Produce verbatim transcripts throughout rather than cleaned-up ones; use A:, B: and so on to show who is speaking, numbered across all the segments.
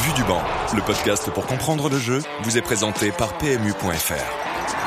A: Vue du banc, le podcast pour comprendre le jeu, vous est présenté par P M U point F R.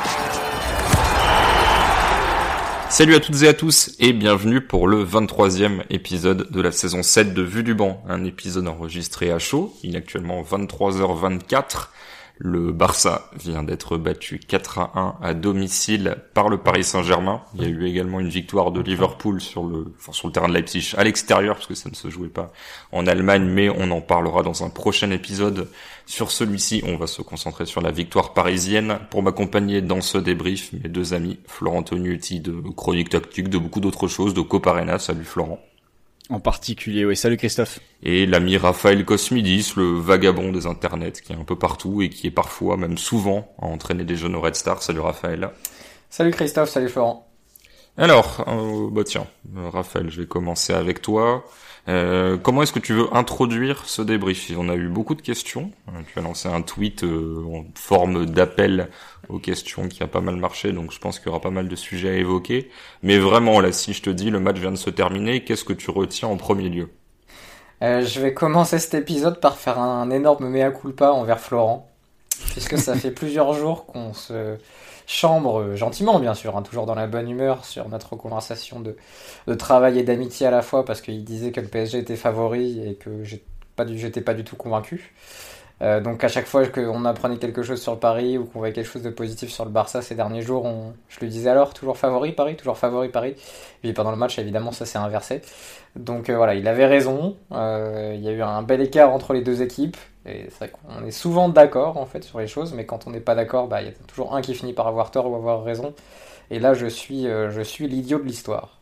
B: Salut à toutes et à tous et bienvenue pour le vingt-troisième épisode de la saison sept de Vue du banc. Un épisode enregistré à chaud, il est actuellement vingt-trois heures vingt-quatre. Le Barça vient d'être battu quatre à un à domicile par le Paris Saint-Germain. Il y a eu également une victoire de Liverpool sur le, enfin sur le terrain de Leipzig à l'extérieur parce que ça ne se jouait pas en Allemagne, mais on en parlera dans un prochain épisode. Sur celui-ci, on va se concentrer sur la victoire parisienne. Pour m'accompagner dans ce débrief, mes deux amis, Florent Tognuti de Chronique Tactique, de beaucoup d'autres choses, de Coparena. Salut Florent.
C: En particulier, oui. Salut Christophe.
B: Et l'ami Raphaël Cosmidis, le vagabond des internets, qui est un peu partout et qui est parfois, même souvent, à entraîner des jeunes au Red Star. Salut Raphaël.
D: Salut Christophe, salut Florent.
B: Alors, euh, bah tiens, Raphaël, je vais commencer avec toi. Euh, comment est-ce que tu veux introduire ce débrief ? On a eu beaucoup de questions. Tu as lancé un tweet euh, en forme d'appel aux questions qui a pas mal marché, donc je pense qu'il y aura pas mal de sujets à évoquer. Mais vraiment, là, si je te dis le match vient de se terminer, qu'est-ce que tu retiens en premier lieu ?
D: euh, Je vais commencer cet épisode par faire un énorme mea culpa envers Florent, puisque ça fait plusieurs jours qu'on se chambre, gentiment bien sûr, hein, toujours dans la bonne humeur, sur notre conversation de, de travail et d'amitié à la fois, parce qu'il disait que le P S G était favori et que j'ai pas du, j'étais pas du tout convaincu. Euh, donc à chaque fois qu'on apprenait quelque chose sur le Paris ou qu'on voyait quelque chose de positif sur le Barça ces derniers jours, on, je lui disais alors, toujours favori Paris, toujours favori Paris. Et puis pendant le match, évidemment, ça s'est inversé. Donc euh, voilà, il avait raison. Euh, il y a eu un bel écart entre les deux équipes. Et c'est vrai qu'on est souvent d'accord en fait sur les choses, mais quand on n'est pas d'accord, bah il y a toujours un qui finit par avoir tort ou avoir raison. Et là, je suis, euh, je suis l'idiot de l'histoire.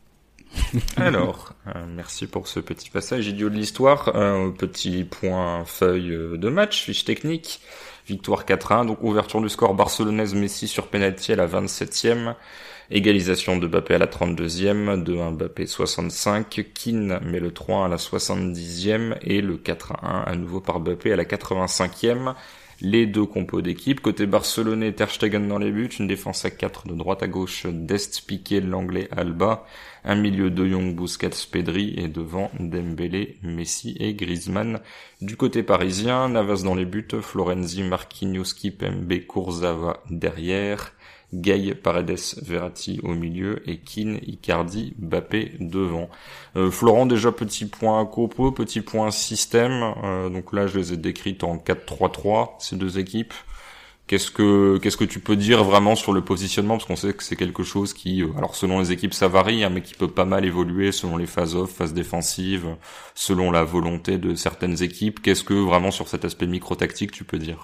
B: Alors, euh, merci pour ce petit passage idiot de l'histoire. Un petit point feuille de match, fiche technique. Victoire quatre à un, donc ouverture du score barcelonaise, Messi sur penalty à la vingt-septième. Égalisation de Mbappé à la trente-deuxième, deux un Mbappé soixante-cinq. Keane met le trois un à la soixante-dixième et le quatre à un à nouveau par Mbappé à la quatre-vingt-cinquième. Les deux compos d'équipe. Côté barcelonais, Ter Stegen dans les buts, une défense à quatre de droite à gauche d'Est, Piqué, l'anglais, Alba, un milieu de Jong, Busquets, Pedri et devant Dembélé, Messi et Griezmann. Du côté parisien, Navas dans les buts, Florenzi, Marquinhos, Kimpembe, Kurzawa derrière, Gay, Paredes, Verratti au milieu et Keane, Icardi, Mbappé devant. Euh, Florent, déjà petit point compo, petit point système. Euh, donc là, je les ai décrites en quatre trois trois, ces deux équipes. Qu'est-ce que qu'est-ce que tu peux dire vraiment sur le positionnement, parce qu'on sait que c'est quelque chose qui, euh, alors selon les équipes ça varie, hein, mais qui peut pas mal évoluer selon les phases off, phases défensives, selon la volonté de certaines équipes. Qu'est-ce que vraiment sur cet aspect micro-tactique tu peux dire ?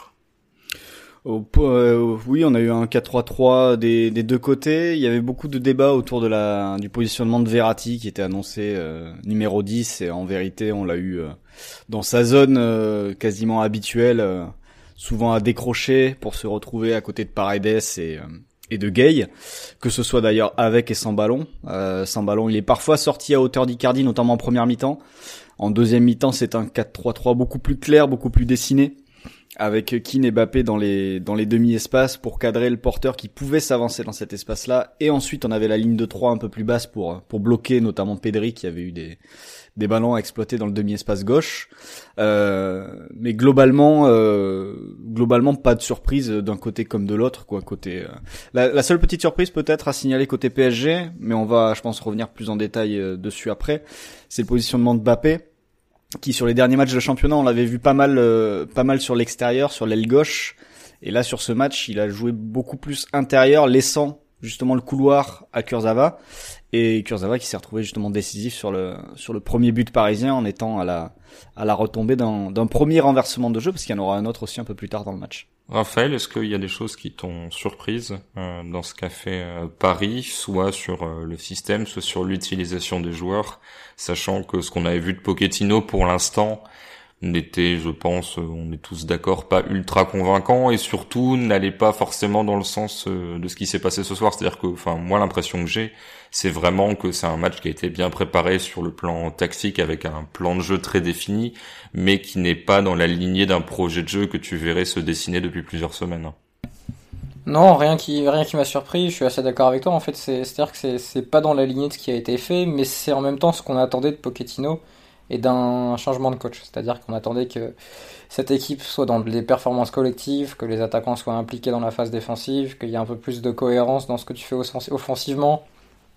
C: Oh, euh, oui, on a eu un quatre trois trois des, des deux côtés. Il y avait beaucoup de débats autour de la du positionnement de Verratti qui était annoncé euh, numéro dix, et en vérité on l'a eu euh, dans sa zone euh, quasiment habituelle, euh, souvent à décrocher pour se retrouver à côté de Paredes et, euh, et de Gay, que ce soit d'ailleurs avec et sans ballon. Euh, sans ballon, il est parfois sorti à hauteur d'Icardi, notamment en première mi-temps. En deuxième mi-temps, c'est un quatre trois trois beaucoup plus clair, beaucoup plus dessiné, avec Keane et Mbappé dans les dans les demi-espaces pour cadrer le porteur qui pouvait s'avancer dans cet espace-là, et ensuite on avait la ligne de trois un peu plus basse pour pour bloquer notamment Pedri qui avait eu des des ballons à exploiter dans le demi-espace gauche. Euh, mais globalement euh, globalement pas de surprise d'un côté comme de l'autre, quoi. Côté euh, la, la seule petite surprise peut-être à signaler côté P S G, mais on va je pense revenir plus en détail euh, dessus après, c'est le positionnement de Mbappé, qui sur les derniers matchs de championnat, on l'avait vu pas mal euh, pas mal sur l'extérieur, sur l'aile gauche, et là sur ce match, il a joué beaucoup plus intérieur, laissant justement le couloir à Kurzawa, et Kurzawa qui s'est retrouvé justement décisif sur le sur le premier but parisien, en étant à la à la retombée d'un d'un premier renversement de jeu, parce qu'il y en aura un autre aussi un peu plus tard dans le match.
B: Raphaël, est-ce qu'il y a des choses qui t'ont surprise euh, dans ce qu'a fait euh, Paris, soit sur euh, le système, soit sur l'utilisation des joueurs, sachant que ce qu'on avait vu de Pochettino pour l'instant n'était, je pense, euh, on est tous d'accord, pas ultra convaincant, et surtout n'allait pas forcément dans le sens euh, de ce qui s'est passé ce soir. C'est-à-dire que, enfin, moi l'impression que j'ai, c'est vraiment que c'est un match qui a été bien préparé sur le plan tactique, avec un plan de jeu très défini, mais qui n'est pas dans la lignée d'un projet de jeu que tu verrais se dessiner depuis plusieurs semaines.
D: Non, rien qui rien qui m'a surpris, je suis assez d'accord avec toi. En fait, c'est, c'est-à-dire que c'est, c'est pas dans la lignée de ce qui a été fait, mais c'est en même temps ce qu'on attendait de Pochettino. et d'un changement de coach. C'est-à-dire qu'on attendait que cette équipe soit dans des performances collectives, que les attaquants soient impliqués dans la phase défensive, qu'il y ait un peu plus de cohérence dans ce que tu fais offensivement,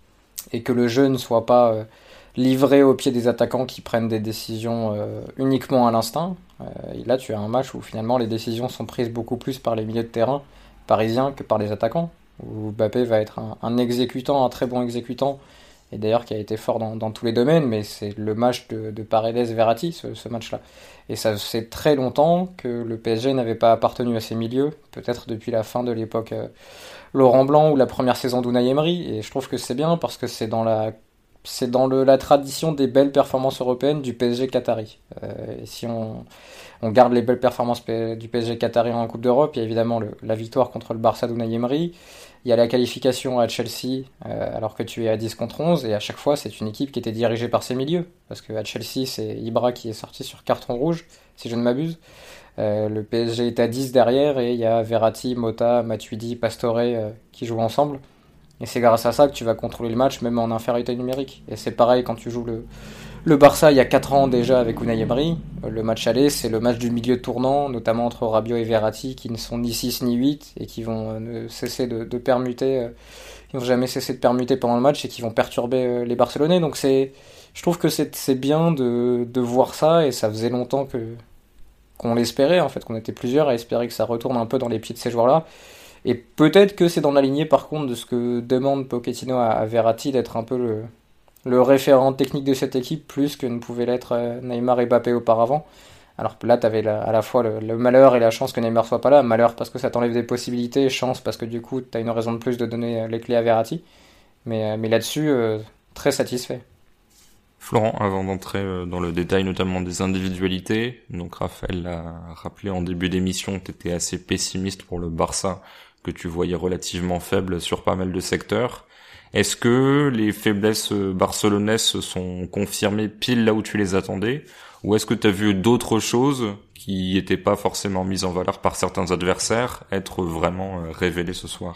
D: et que le jeu ne soit pas euh, livré au pied des attaquants qui prennent des décisions euh, uniquement à l'instinct. Euh, et là, tu as un match où finalement les décisions sont prises beaucoup plus par les milieux de terrain parisiens que par les attaquants, où Mbappé va être un, un exécutant, un très bon exécutant, et d'ailleurs qui a été fort dans, dans tous les domaines, mais c'est le match de, de Paredes-Verratti, ce, ce match-là. Et ça fait très longtemps que le P S G n'avait pas appartenu à ces milieux, peut-être depuis la fin de l'époque euh, Laurent Blanc ou la première saison d'Unai Emery, et je trouve que c'est bien parce que c'est dans la c'est dans le, la tradition des belles performances européennes du P S G qatari. Euh, et si on, on garde les belles performances du P S G qatari en Coupe d'Europe, il y a évidemment le, la victoire contre le Barça d'Unai Emery, il y a la qualification à Chelsea euh, alors que tu es à dix contre onze, et à chaque fois c'est une équipe qui était dirigée par ses milieux, parce qu'à Chelsea c'est Ibra qui est sorti sur carton rouge, si je ne m'abuse. Euh, le P S G est à dix derrière, et il y a Verratti, Mota, Matuidi, Pastore euh, qui jouent ensemble. Et c'est grâce à ça que tu vas contrôler le match, même en infériorité numérique. Et c'est pareil quand tu joues le, le Barça il y a quatre ans déjà avec Unai Emery. Le match aller, c'est le match du milieu tournant, notamment entre Rabiot et Verratti, qui ne sont ni six ni huit, et qui vont ne cesser de, de permuter, euh, qui vont jamais cesser de permuter pendant le match, et qui vont perturber euh, les Barcelonais. Donc c'est, je trouve que c'est, c'est bien de, de voir ça, et ça faisait longtemps que, qu'on l'espérait, en fait, qu'on était plusieurs à espérer que ça retourne un peu dans les pieds de ces joueurs-là. Et peut-être que c'est dans la lignée, par contre, de ce que demande Pochettino à, à Verratti, d'être un peu le, le référent technique de cette équipe, plus que ne pouvaient l'être Neymar et Mbappé auparavant. Alors là, tu avais à la fois le, le malheur et la chance que Neymar soit pas là. Malheur parce que ça t'enlève des possibilités, chance parce que du coup, tu as une raison de plus de donner les clés à Verratti. Mais, mais là-dessus, euh, très satisfait.
B: Florent, avant d'entrer dans le détail notamment des individualités, donc Raphaël l'a rappelé en début d'émission, tu étais assez pessimiste pour le Barça, que tu voyais relativement faible sur pas mal de secteurs. Est-ce que les faiblesses barcelonaises se sont confirmées pile là où tu les attendais, ou est-ce que tu as vu d'autres choses qui n'étaient pas forcément mises en valeur par certains adversaires être vraiment révélées ce soir ?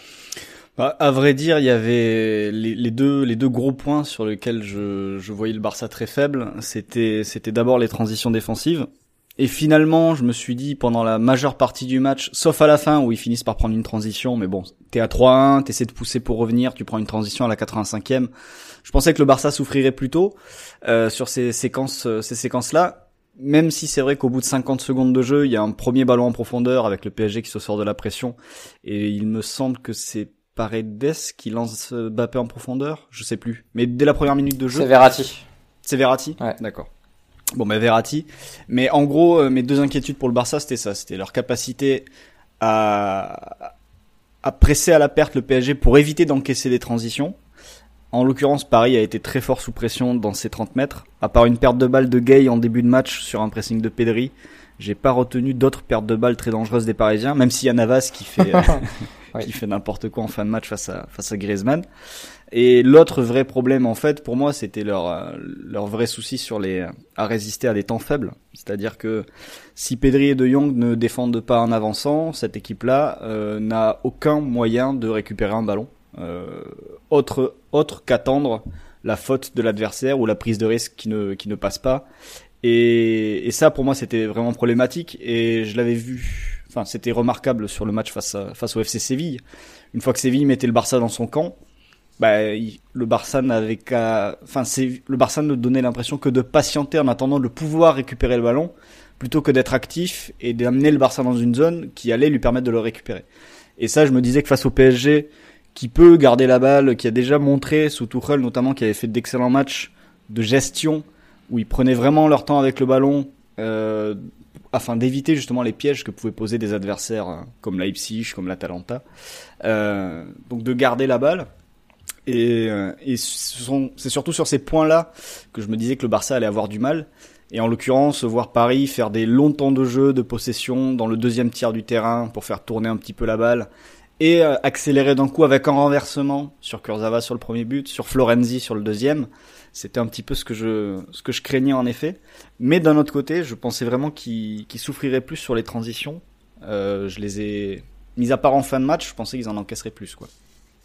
C: Bah, à vrai dire, il y avait les, les deux les deux gros points sur lesquels je je voyais le Barça très faible. C'était c'était d'abord les transitions défensives. Et finalement, je me suis dit pendant la majeure partie du match, sauf à la fin où ils finissent par prendre une transition, mais bon, t'es à trois à un, t'essaies de pousser pour revenir, tu prends une transition à la quatre-vingt-cinquième. Je pensais que le Barça souffrirait plus tôt euh, sur ces séquences ces séquences-là. Même si c'est vrai qu'au bout de cinquante secondes de jeu, il y a un premier ballon en profondeur avec le P S G qui se sort de la pression, et il me semble que c'est Paredes qui lance Mbappé en profondeur, je sais plus. Mais dès la première minute de jeu.
D: C'est Verratti.
C: C'est Verratti ?
D: Ouais.
C: D'accord. Bon, ben Verratti. Mais en gros, mes deux inquiétudes pour le Barça, c'était ça. C'était leur capacité à, à presser à la perte le P S G pour éviter d'encaisser des transitions. En l'occurrence, Paris a été très fort sous pression dans ses trente mètres. À part une perte de balle de Gay en début de match sur un pressing de Pedri, j'ai pas retenu d'autres pertes de balles très dangereuses des Parisiens, même s'il y a Navas qui fait... Oui. qui fait n'importe quoi en fin de match face à face à Griezmann. Et l'autre vrai problème en fait pour moi, c'était leur leur vrai souci sur les à résister à des temps faibles, c'est-à-dire que si Pedri et De Jong ne défendent pas en avançant, cette équipe-là euh, n'a aucun moyen de récupérer un ballon euh, autre autre qu'attendre la faute de l'adversaire ou la prise de risque qui ne qui ne passe pas. Et, et ça pour moi c'était vraiment problématique, et je l'avais vu. Enfin, c'était remarquable sur le match face à, face au F C Séville. Une fois que Séville mettait le Barça dans son camp, bah, il, le Barça n'avait qu'à, enfin, c'est, le Barça ne donnait l'impression que de patienter en attendant de pouvoir récupérer le ballon, plutôt que d'être actif et d'amener le Barça dans une zone qui allait lui permettre de le récupérer. Et ça, je me disais que face au P S G, qui peut garder la balle, qui a déjà montré sous Tuchel notamment, qui avait fait d'excellents matchs de gestion, où ils prenaient vraiment leur temps avec le ballon, euh, afin d'éviter justement les pièges que pouvaient poser des adversaires euh, comme Leipzig, comme l'Atalanta. Euh, donc de garder la balle. Et, euh, et ce sont, c'est surtout sur ces points-là que je me disais que le Barça allait avoir du mal. Et en l'occurrence, voir Paris faire des longs temps de jeu, de possession dans le deuxième tiers du terrain pour faire tourner un petit peu la balle. Et euh, accélérer d'un coup avec un renversement sur Kurzawa sur le premier but, sur Florenzi sur le deuxième. C'était un petit peu ce que je ce que je craignais en effet. Mais d'un autre côté, je pensais vraiment qu'ils, qu'ils souffriraient plus sur les transitions. Euh, je les ai mis à part en fin de match, je pensais qu'ils en encaisseraient plus, quoi.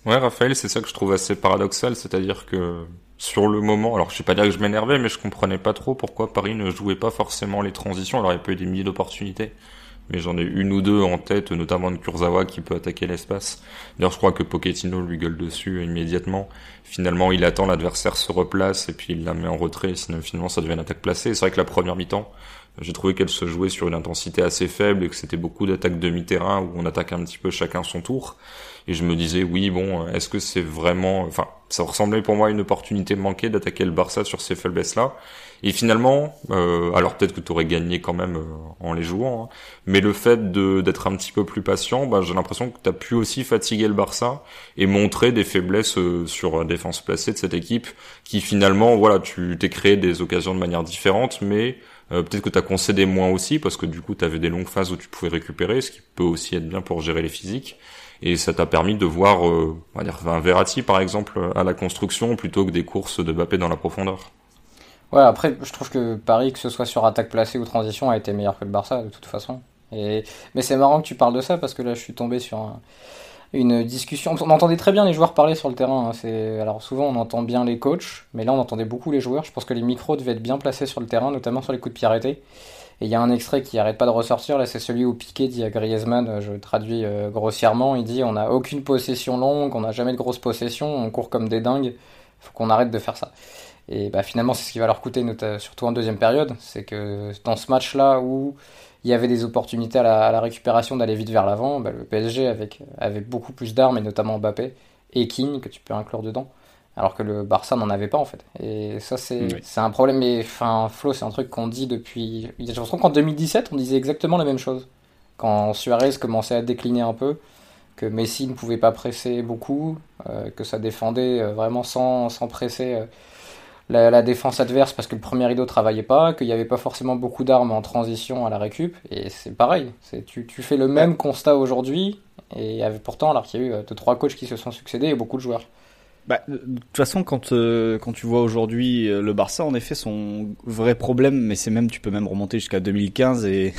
B: Ouais, Raphaël, c'est ça que je trouve assez paradoxal, c'est-à-dire que sur le moment, alors je sais pas dire que je m'énervais, mais je comprenais pas trop pourquoi Paris ne jouait pas forcément les transitions. Alors il y a pas eu des milliers d'opportunités, mais j'en ai une ou deux en tête, notamment de Kurzawa qui peut attaquer l'espace. D'ailleurs, je crois que Pochettino lui gueule dessus immédiatement. Finalement, il attend, l'adversaire se replace et puis il la met en retrait, sinon finalement ça devient une attaque placée. Et c'est vrai que la première mi-temps, j'ai trouvé qu'elle se jouait sur une intensité assez faible et que c'était beaucoup d'attaques demi-terrain où on attaque un petit peu chacun son tour. Et je me disais, oui, bon, est-ce que c'est vraiment... Enfin, ça ressemblait pour moi à une opportunité manquée d'attaquer le Barça sur ces faiblesses-là. Et finalement, euh, alors peut-être que tu aurais gagné quand même euh, en les jouant, hein, mais le fait de d'être un petit peu plus patient, bah, j'ai l'impression que tu as pu aussi fatiguer le Barça et montrer des faiblesses euh, sur la défense placée de cette équipe qui finalement, voilà, tu t'es créé des occasions de manière différente, mais euh, peut-être que tu as concédé moins aussi parce que du coup, tu avais des longues phases où tu pouvais récupérer, ce qui peut aussi être bien pour gérer les physiques. Et ça t'a permis de voir, euh, on va dire, un Verratti par exemple à la construction plutôt que des courses de Mbappé dans la profondeur.
D: Ouais, après, je trouve que Paris, que ce soit sur attaque placée ou transition, a été meilleur que le Barça, de toute façon. Et... Mais c'est marrant que tu parles de ça, parce que là, je suis tombé sur un... une discussion. On entendait très bien les joueurs parler sur le terrain. Hein. C'est... Alors, souvent, on entend bien les coachs, mais là, on entendait beaucoup les joueurs. Je pense que les micros devaient être bien placés sur le terrain, notamment sur les coups de pied arrêtés. Et il y a un extrait qui arrête pas de ressortir, là, c'est celui où Piqué dit à Griezmann, je traduis euh, grossièrement, il dit « On n'a aucune possession longue, on n'a jamais de grosses possessions, on court comme des dingues, faut qu'on arrête de faire ça. » Et bah, finalement, c'est ce qui va leur coûter, surtout en deuxième période. C'est que dans ce match-là où il y avait des opportunités à la, à la récupération d'aller vite vers l'avant, bah, le P S G avec, avait beaucoup plus d'armes, et notamment Mbappé et Keane, que tu peux inclure dedans, alors que le Barça n'en avait pas en fait. Et ça, c'est, oui. c'est un problème. Mais enfin, Flo, c'est un truc qu'on dit depuis. J'ai l'impression qu'en deux mille dix-sept, on disait exactement la même chose. Quand Suarez commençait à décliner un peu, que Messi ne pouvait pas presser beaucoup, euh, que ça défendait euh, vraiment sans, sans presser. Euh, La, la défense adverse parce que le premier rideau travaillait pas, qu'il n'y avait pas forcément beaucoup d'armes en transition à la récup, et c'est pareil, c'est, tu, tu fais le même ouais. constat aujourd'hui, et avec, pourtant alors qu'il y a eu deux, trois coachs qui se sont succédés et beaucoup de joueurs.
C: Bah, de toute façon, quand, euh, quand tu vois aujourd'hui euh, le Barça, en effet, son vrai problème, mais c'est même, tu peux même remonter jusqu'à deux mille quinze et,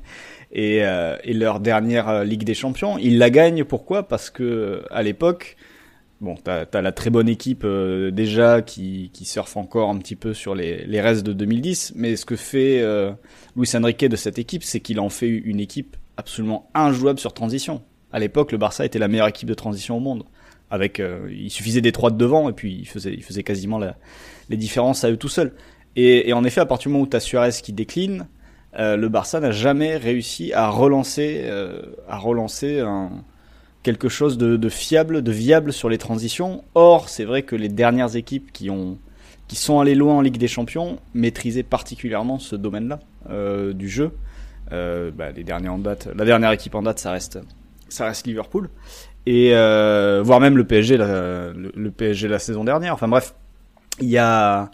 C: et, euh, et leur dernière Ligue des Champions, ils la gagnent, pourquoi ? Parce que à l'époque, bon, t'as, t'as la très bonne équipe euh, déjà qui, qui surfe encore un petit peu sur les, les restes de deux mille dix, mais ce que fait euh, Luis Enrique de cette équipe, c'est qu'il en fait une équipe absolument injouable sur transition. À l'époque, le Barça était la meilleure équipe de transition au monde. Avec, euh, il suffisait des trois de devant et puis il faisait, il faisait quasiment la, les différences à eux tout seuls. Et, et en effet, à partir du moment où t'as Suarez qui décline, euh, le Barça n'a jamais réussi à relancer, euh, à relancer un quelque chose de, de fiable, de viable sur les transitions. Or, c'est vrai que les dernières équipes qui ont, qui sont allées loin en Ligue des Champions maîtrisaient particulièrement ce domaine-là euh, du jeu. Euh, bah, les derniers en date, la dernière équipe en date, ça reste, ça reste Liverpool, et euh, voire même le P S G, la, le, le P S G la saison dernière. Enfin bref, il y a,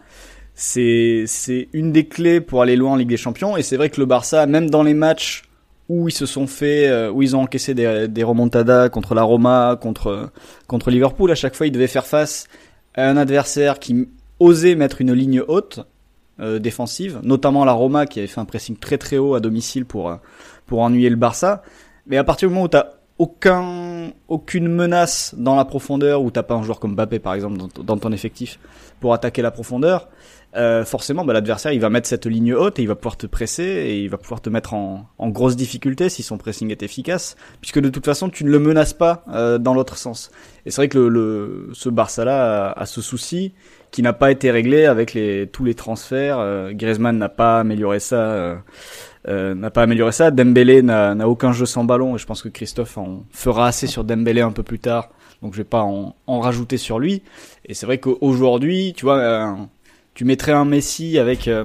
C: c'est, c'est une des clés pour aller loin en Ligue des Champions. Et c'est vrai que le Barça, même dans les matchs où ils se sont fait, où ils ont encaissé des, des remontadas contre la Roma, contre, contre Liverpool, à chaque fois ils devaient faire face à un adversaire qui osait mettre une ligne haute, euh, défensive, notamment la Roma qui avait fait un pressing très très haut à domicile pour, pour ennuyer le Barça. Mais à partir du moment où t'as aucun, aucune menace dans la profondeur, où t'as pas un joueur comme Mbappé par exemple dans, dans ton effectif pour attaquer la profondeur, Euh, forcément, bah, l'adversaire, il va mettre cette ligne haute et il va pouvoir te presser et il va pouvoir te mettre en, en grosse difficulté si son pressing est efficace, puisque de toute façon, tu ne le menaces pas euh, dans l'autre sens. Et c'est vrai que le, le, ce Barça-là a, a ce souci qui n'a pas été réglé avec les, tous les transferts. Euh, Griezmann n'a pas amélioré ça. Euh, euh, n'a pas amélioré ça. Dembélé n'a, n'a aucun jeu sans ballon et je pense que Christophe en fera assez sur Dembélé un peu plus tard. Donc je vais pas en, en rajouter sur lui. Et c'est vrai qu'aujourd'hui, tu vois. Euh, Tu mettrais un Messi avec euh,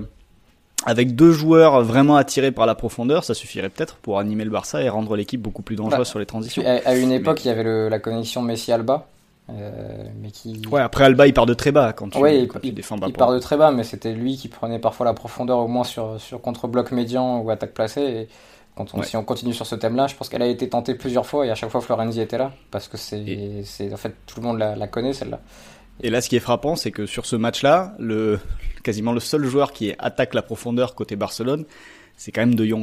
C: avec deux joueurs vraiment attirés par la profondeur, ça suffirait peut-être pour animer le Barça et rendre l'équipe beaucoup plus dangereuse bah, sur les transitions.
D: À, à une époque, mais... il y avait le, la connexion Messi-Alba, euh, mais qui.
C: Ouais, après Alba, il part de très bas quand tu,
D: ouais,
C: quand
D: il,
C: tu défends bas.
D: Il part de très bas, mais c'était lui qui prenait parfois la profondeur au moins sur sur contre-bloc médian ou attaque placée. Et quand on, ouais. si on continue sur ce thème-là, je pense qu'elle a été tentée plusieurs fois et à chaque fois Florenzi était là parce que c'est et... c'est en fait tout le monde la, la connaît celle-là.
C: Et là, ce qui est frappant, c'est que sur ce match-là, le quasiment le seul joueur qui attaque la profondeur côté Barcelone, c'est quand même De Jong.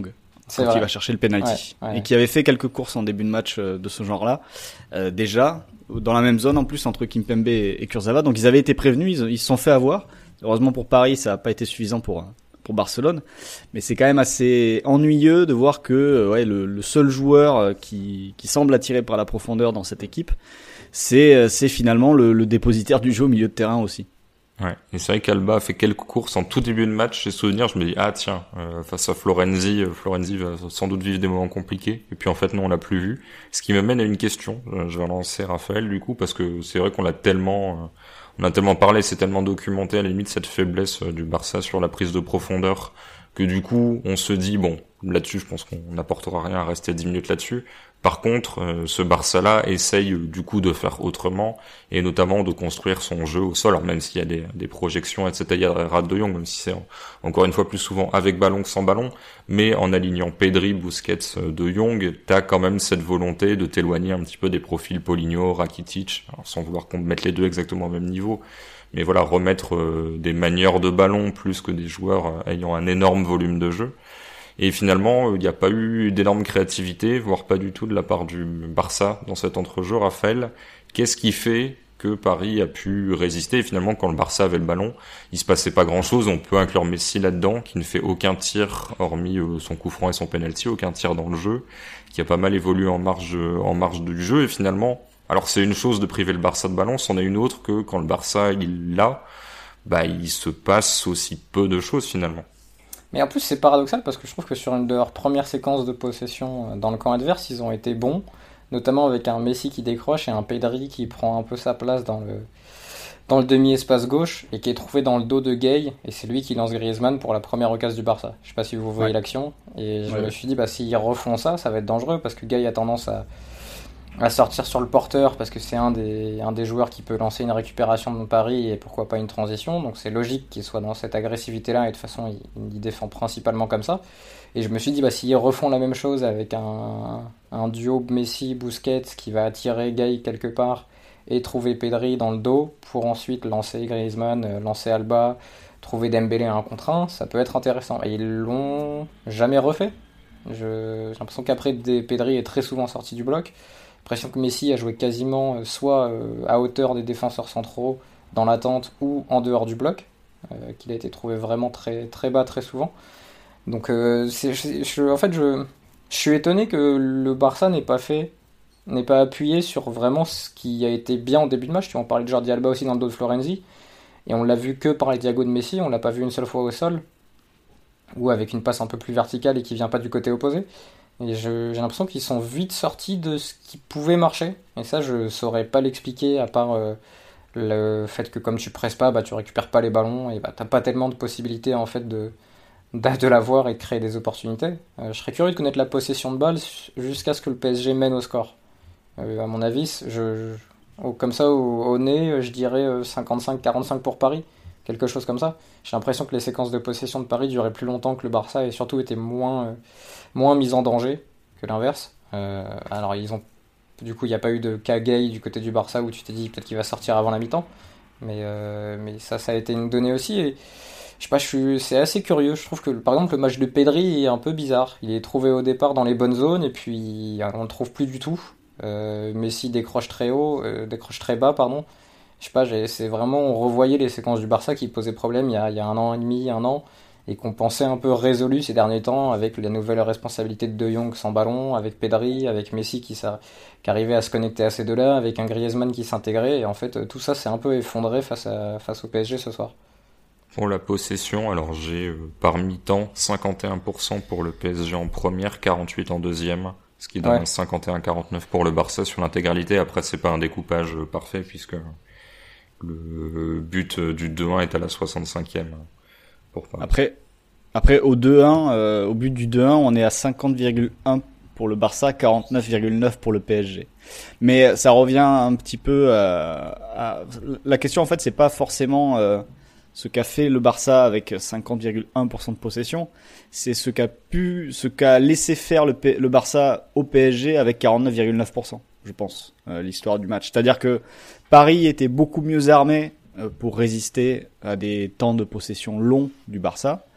C: C'est quand vrai. Il va chercher le penalty. Ouais, ouais. Et qui avait fait quelques courses en début de match euh, de ce genre-là. Euh, déjà, dans la même zone en plus entre Kimpembe et, et Kurzawa. Donc ils avaient été prévenus, ils, ils se sont fait avoir. Heureusement pour Paris, ça n'a pas été suffisant pour pour Barcelone. Mais c'est quand même assez ennuyeux de voir que ouais, le, le seul joueur qui, qui semble attiré par la profondeur dans cette équipe, c'est, c'est finalement le, le dépositaire du jeu au milieu de terrain aussi.
B: Ouais, et c'est vrai qu'Alba a fait quelques courses en tout début de match. J'ai souvenir, je me dis ah tiens, euh, face à Florenzi, euh, Florenzi va sans doute vivre des moments compliqués. Et puis en fait non, on l'a plus vu. Ce qui m'amène à une question. Je vais lancer Raphaël du coup parce que c'est vrai qu'on l'a tellement, euh, on a tellement parlé, c'est tellement documenté à la limite cette faiblesse euh, du Barça sur la prise de profondeur que du coup on se dit bon là-dessus, je pense qu'on n'apportera rien à rester dix minutes là-dessus. Par contre, euh, ce Barça-là essaye euh, du coup de faire autrement et notamment de construire son jeu au sol. Alors même s'il y a des, des projections, et cetera. Il y a Rad de Jong, même si c'est en, encore une fois plus souvent avec ballon que sans ballon, mais en alignant Pedri, Busquets, de Jong, t'as quand même cette volonté de t'éloigner un petit peu des profils Poligno, Rakitic, alors sans vouloir qu'on mette les deux exactement au même niveau. Mais voilà, remettre euh, des manieurs de ballon plus que des joueurs euh, ayant un énorme volume de jeu. Et finalement, il n'y a pas eu d'énorme créativité, voire pas du tout de la part du Barça dans cet entrejeu. Raphaël, qu'est-ce qui fait que Paris a pu résister? Et finalement, quand le Barça avait le ballon, il se passait pas grand-chose. On peut inclure Messi là-dedans, qui ne fait aucun tir, hormis euh, son coup franc et son penalty, aucun tir dans le jeu, qui a pas mal évolué en marge, en marge du jeu. Et finalement, alors c'est une chose de priver le Barça de ballon, c'en est une autre que quand le Barça il l'a, bah il se passe aussi peu de choses finalement.
D: Mais en plus, c'est paradoxal parce que je trouve que sur une de leurs premières séquences de possession dans le camp adverse, ils ont été bons, notamment avec un Messi qui décroche et un Pedri qui prend un peu sa place dans le, dans le demi-espace gauche et qui est trouvé dans le dos de Gay, et c'est lui qui lance Griezmann pour la première occasion du Barça. Je sais pas si vous voyez ouais. l'action, et je ouais. me suis dit, bah, s'ils refont ça, ça va être dangereux parce que Gay a tendance à, à sortir sur le porteur parce que c'est un des, un des joueurs qui peut lancer une récupération de Paris et pourquoi pas une transition, donc c'est logique qu'il soit dans cette agressivité là et de toute façon il, il défend principalement comme ça. Et je me suis dit bah s'ils refont la même chose avec un, un duo Messi-Busquets qui va attirer Gay quelque part et trouver Pedri dans le dos pour ensuite lancer Griezmann, lancer Alba, trouver Dembélé un contre un, ça peut être intéressant. Et ils l'ont jamais refait. Je, j'ai l'impression qu'après Pedri est très souvent sorti du bloc. L'impression que Messi a joué quasiment soit à hauteur des défenseurs centraux dans l'attente ou en dehors du bloc, euh, qu'il a été trouvé vraiment très, très bas très souvent. Donc euh, c'est, je, je, en fait je, je suis étonné que le Barça n'ait pas fait, n'ait pas appuyé sur vraiment ce qui a été bien en début de match. Tu en parlais de Jordi Alba aussi dans le dos de Florenzi, et on l'a vu que par les diagos de Messi, on l'a pas vu une seule fois au sol, ou avec une passe un peu plus verticale et qui vient pas du côté opposé. Et je, j'ai l'impression qu'ils sont vite sortis de ce qui pouvait marcher. Et ça, je saurais pas l'expliquer, à part euh, le fait que comme tu presses pas, bah, tu récupères pas les ballons, et bah, t'as pas tellement de possibilités en fait de, de l'avoir et de créer des opportunités. Euh, je serais curieux de connaître la possession de balle jusqu'à ce que le P S G mène au score. Euh, à mon avis, je, je, au, comme ça, au, au nez, je dirais cinquante-cinq quarante-cinq pour Paris. Quelque chose comme ça. J'ai l'impression que les séquences de possession de Paris duraient plus longtemps que le Barça et surtout étaient moins, euh, moins mises en danger que l'inverse. Euh, alors ils ont, du coup il n'y a pas eu de cas gay du côté du Barça où tu t'es dit peut-être qu'il va sortir avant la mi-temps, mais, euh, mais ça ça a été une donnée aussi. Et je sais pas, je suis, c'est assez curieux. Je trouve que par exemple le match de Pedri est un peu bizarre. Il est trouvé au départ dans les bonnes zones et puis on le trouve plus du tout. Euh, Messi décroche très haut, euh, décroche très bas pardon. Je sais pas, j'ai, c'est vraiment, on revoyait les séquences du Barça qui posaient problème il y a, il y a un an et demi, un an, et qu'on pensait un peu résolu ces derniers temps avec la nouvelle responsabilité de De Jong sans ballon, avec Pedri, avec Messi qui, ça, qui arrivait à se connecter à ces deux-là, avec un Griezmann qui s'intégrait, et en fait tout ça s'est un peu effondré face, à, face au P S G ce soir.
B: Pour la possession, alors j'ai euh, par mi-temps cinquante et un pour cent pour le P S G en première, quarante-huit en deuxième, ce qui donne ouais. cinquante et un quarante-neuf pour le Barça sur l'intégralité. Après c'est pas un découpage parfait puisque le but du deux un est à la soixante-cinquième. Pour
C: après, après au deux un, euh, au but du deux un, on est à cinquante virgule un pour le Barça, quarante-neuf virgule neuf pour le P S G. Mais ça revient un petit peu à, à la question en fait, c'est pas forcément euh, ce qu'a fait le Barça avec cinquante virgule un pour cent de possession, c'est ce qu'a pu, ce qu'a laissé faire le, P, le Barça au P S G avec quarante-neuf virgule neuf pour cent. Je pense, euh, l'histoire du match. C'est-à-dire que Paris était beaucoup mieux armé euh, pour résister à des temps de possession longs du Barça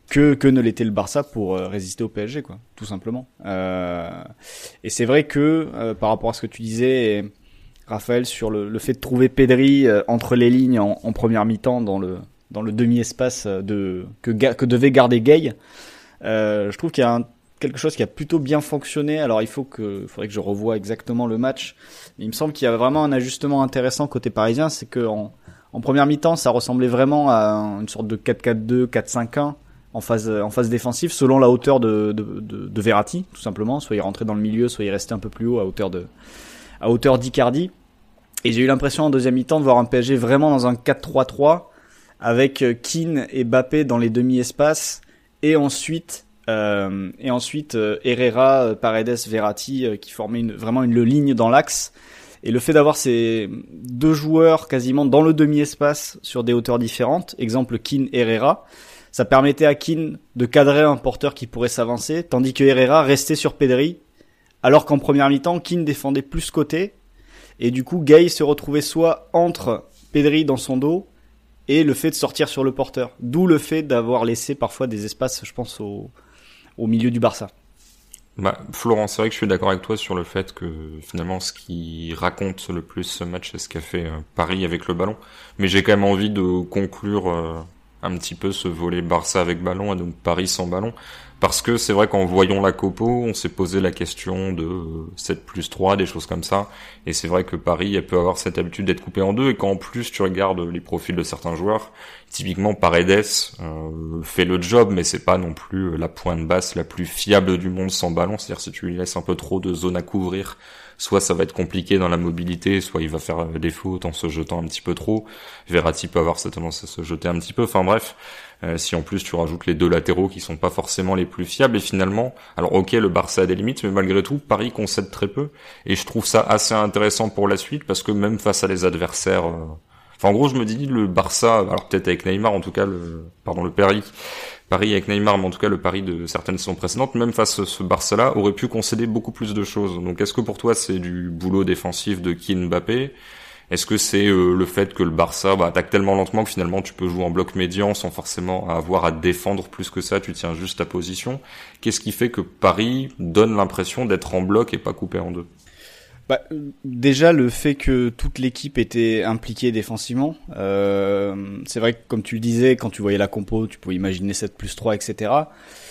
C: que que ne l'était le Barça pour euh, résister au P S G, quoi, tout simplement. Euh, et c'est vrai que euh, par rapport à ce que tu disais, et, Raphaël, sur le, le fait de trouver Pedri euh, entre les lignes en, en première mi-temps dans le dans le demi-espace de que que devait garder Gay, euh, je trouve qu'il y a un, quelque chose qui a plutôt bien fonctionné. Alors il faut que faudrait que je revoie exactement le match, mais il me semble qu'il y a vraiment un ajustement intéressant côté parisien, c'est que en, en première mi-temps, ça ressemblait vraiment à une sorte de quatre quatre deux, quatre cinq un en phase en phase défensive selon la hauteur de de de, de Verratti, tout simplement, soit il rentrait dans le milieu, soit il restait un peu plus haut à hauteur de à hauteur d'Icardi. Et j'ai eu l'impression en deuxième mi-temps de voir un P S G vraiment dans un quatre trois trois avec Keane et Mbappé dans les demi-espaces et ensuite euh, et ensuite euh, Herrera, Paredes, Verratti euh, qui formaient une, vraiment une ligne dans l'axe. Et le fait d'avoir ces deux joueurs quasiment dans le demi-espace sur des hauteurs différentes, exemple Keane, Herrera, ça permettait à Keane de cadrer un porteur qui pourrait s'avancer, tandis que Herrera restait sur Pedri, alors qu'en première mi-temps, Keane défendait plus côté, et du coup, Gay se retrouvait soit entre Pedri dans son dos, et le fait de sortir sur le porteur. D'où le fait d'avoir laissé parfois des espaces, je pense, au, au milieu du Barça.
B: Bah, Florent, c'est vrai que je suis d'accord avec toi sur le fait que finalement ce qui raconte le plus ce match, c'est ce qu'a fait euh, Paris avec le ballon. Mais j'ai quand même envie de conclure euh, un petit peu ce volet Barça avec ballon et donc Paris sans ballon. Parce que c'est vrai qu'en voyant la Copo, on s'est posé la question de sept plus trois, des choses comme ça. Et c'est vrai que Paris, elle peut avoir cette habitude d'être coupée en deux. Et quand en plus tu regardes les profils de certains joueurs, typiquement Paredes euh, fait le job, mais c'est pas non plus la pointe basse la plus fiable du monde sans ballon. C'est-à-dire si tu lui laisses un peu trop de zone à couvrir, soit ça va être compliqué dans la mobilité, soit il va faire des fautes en se jetant un petit peu trop. Verratti peut avoir cette tendance à se jeter un petit peu. Enfin bref. Euh, si en plus tu rajoutes les deux latéraux qui sont pas forcément les plus fiables, et finalement, alors ok, le Barça a des limites, mais malgré tout, Paris concède très peu, et je trouve ça assez intéressant pour la suite, parce que même face à des adversaires, euh... enfin en gros je me dis, le Barça, alors peut-être avec Neymar, en tout cas, le, pardon, le Paris, Paris avec Neymar, mais en tout cas le Paris de certaines saisons précédentes, même face à ce Barça-là, aurait pu concéder beaucoup plus de choses. Donc est-ce que pour toi c'est du boulot défensif de Kylian Mbappé ? Est-ce que c'est euh, le fait que le Barça bah, attaque tellement lentement que finalement tu peux jouer en bloc médian sans forcément avoir à défendre plus que ça, tu tiens juste ta position? Qu'est-ce qui fait que Paris donne l'impression d'être en bloc et pas coupé en deux?
C: Bah, déjà le fait que toute l'équipe était impliquée défensivement, euh, c'est vrai que comme tu le disais, quand tu voyais la compo, tu pouvais imaginer sept plus trois, et cetera.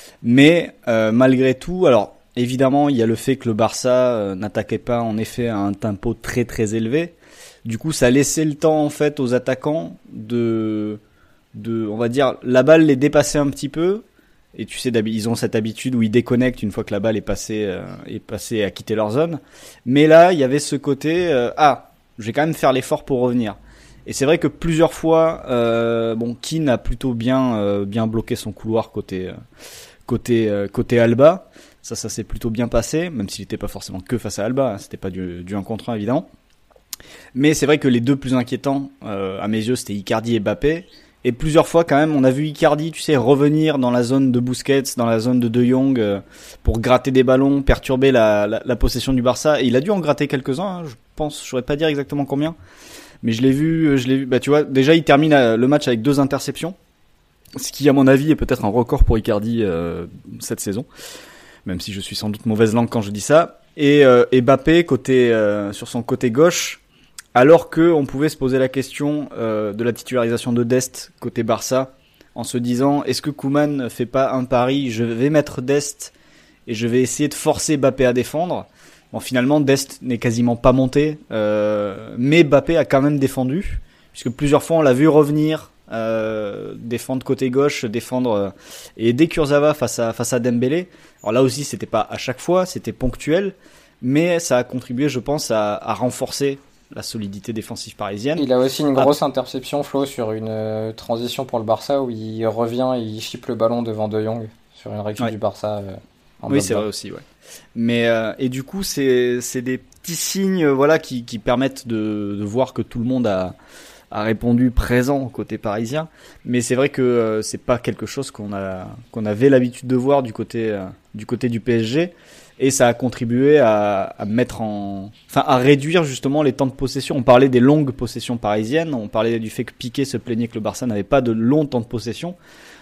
C: Mais euh, malgré tout, alors évidemment il y a le fait que le Barça euh, n'attaquait pas en effet à un tempo très très élevé. Du coup, ça laissait le temps en fait aux attaquants de, de, on va dire, la balle les dépassait un petit peu. Et tu sais, ils ont cette habitude où ils déconnectent une fois que la balle est passée, euh, est passée à quitter leur zone. Mais là, il y avait ce côté, euh, ah, je vais quand même faire l'effort pour revenir. Et c'est vrai que plusieurs fois, euh, bon, Keane a plutôt bien, euh, bien bloqué son couloir côté, euh, côté, euh, côté Alba. Ça, ça s'est plutôt bien passé, même s'il n'était pas forcément que face à Alba. Hein, c'était pas du, du un contre un évidemment. Mais c'est vrai que les deux plus inquiétants, euh, à mes yeux, c'était Icardi et Mbappé. Et plusieurs fois, quand même, on a vu Icardi, tu sais, revenir dans la zone de Busquets, dans la zone de De Jong, euh, pour gratter des ballons, perturber la, la, la possession du Barça. Et il a dû en gratter quelques-uns, hein, je pense, je saurais pas dire exactement combien. Mais je l'ai vu, je l'ai vu, bah tu vois, déjà il termine le match avec deux interceptions. Ce qui, à mon avis, est peut-être un record pour Icardi euh, cette saison. Même si je suis sans doute mauvaise langue quand je dis ça. Et, euh, et Mbappé, côté, euh, sur son côté gauche, alors que on pouvait se poser la question euh, de la titularisation de Dest côté Barça, en se disant est-ce que Koeman fait pas un pari, je vais mettre Dest et je vais essayer de forcer Mbappé à défendre. Bon, finalement Dest n'est quasiment pas monté, euh, mais Mbappé a quand même défendu, puisque plusieurs fois on l'a vu revenir, euh, défendre côté gauche, défendre euh, et aider Kurzawa face à face à Dembélé. Alors là aussi c'était pas à chaque fois, c'était ponctuel, mais ça a contribué, je pense, à, à renforcer la solidité défensive parisienne.
D: Il a aussi une grosse ah. interception, Flo, sur une euh, transition pour le Barça où il revient et il chipe le ballon devant De Jong sur une récup ouais. du Barça. Euh, en
C: oui, c'est vrai aussi, ouais. Mais euh, et du coup, c'est c'est des petits signes, voilà, qui qui permettent de de voir que tout le monde a a répondu présent côté parisien. Mais c'est vrai que euh, c'est pas quelque chose qu'on a qu'on avait l'habitude de voir du côté euh, du côté du P S G. Et ça a contribué à, à mettre en, enfin, à réduire justement les temps de possession. On parlait des longues possessions parisiennes. On parlait du fait que Piqué se plaignait que le Barça n'avait pas de longs temps de possession.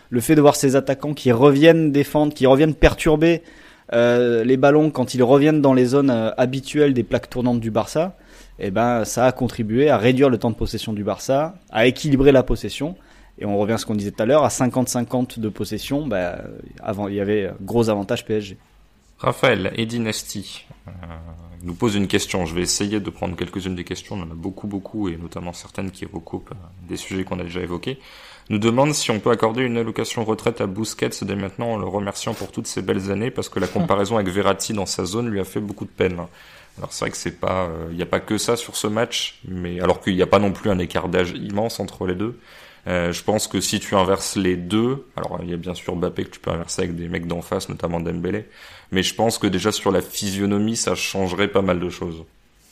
C: le fait de voir ces attaquants qui reviennent défendre, qui reviennent perturber euh, les ballons quand ils reviennent dans les zones euh, habituelles des plaques tournantes du Barça, eh ben ça a contribué à réduire le temps de possession du Barça, à équilibrer la possession. Et on revient à ce qu'on disait tout à l'heure, à cinquante cinquante de possession, bah, avant il y avait gros avantage P S G.
B: Raphaël et Dynasty euh, nous pose une question. Je vais essayer de prendre quelques-unes des questions. On en a beaucoup, beaucoup, et notamment certaines qui recoupent euh, des sujets qu'on a déjà évoqués. Nous demande si on peut accorder une allocation retraite à Busquets dès maintenant en le remerciant pour toutes ces belles années, parce que la comparaison avec Verratti dans sa zone lui a fait beaucoup de peine. Alors c'est vrai que c'est pas, il euh, n'y a pas que ça sur ce match, mais alors qu'il n'y a pas non plus un écart d'âge immense entre les deux. Euh, je pense que si tu inverses les deux, alors il y a bien sûr Mbappé que tu peux inverser avec des mecs d'en face, notamment Dembélé, mais je pense que déjà sur la physionomie, ça changerait pas mal de choses.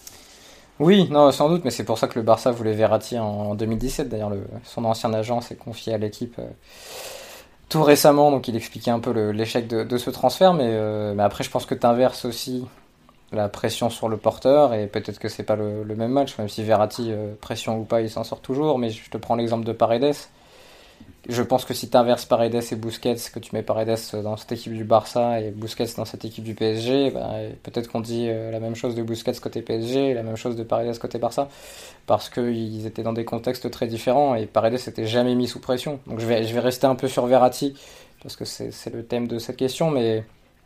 D: Oui, non, sans doute, mais c'est pour ça que le Barça voulait Verratti en deux mille dix-sept. D'ailleurs, le, son ancien agent s'est confié à l'équipe euh, tout récemment, donc il expliquait un peu le, l'échec de, de ce transfert, mais, euh, mais après je pense que tu inverses aussi la pression sur le porteur, et peut-être que c'est pas le, le même match, même si Verratti, euh, pression ou pas, il s'en sort toujours, mais je te prends l'exemple de Paredes. Je pense que si tu inverses Paredes et Busquets, que tu mets Paredes dans cette équipe du Barça et Busquets dans cette équipe du P S G, bah, peut-être qu'on dit euh, la même chose de Busquets côté P S G et la même chose de Paredes côté Barça, parce qu'ils étaient dans des contextes très différents et Paredes n'était jamais mis sous pression. Donc je vais, je vais rester un peu sur Verratti, parce que c'est, c'est le thème de cette question, mais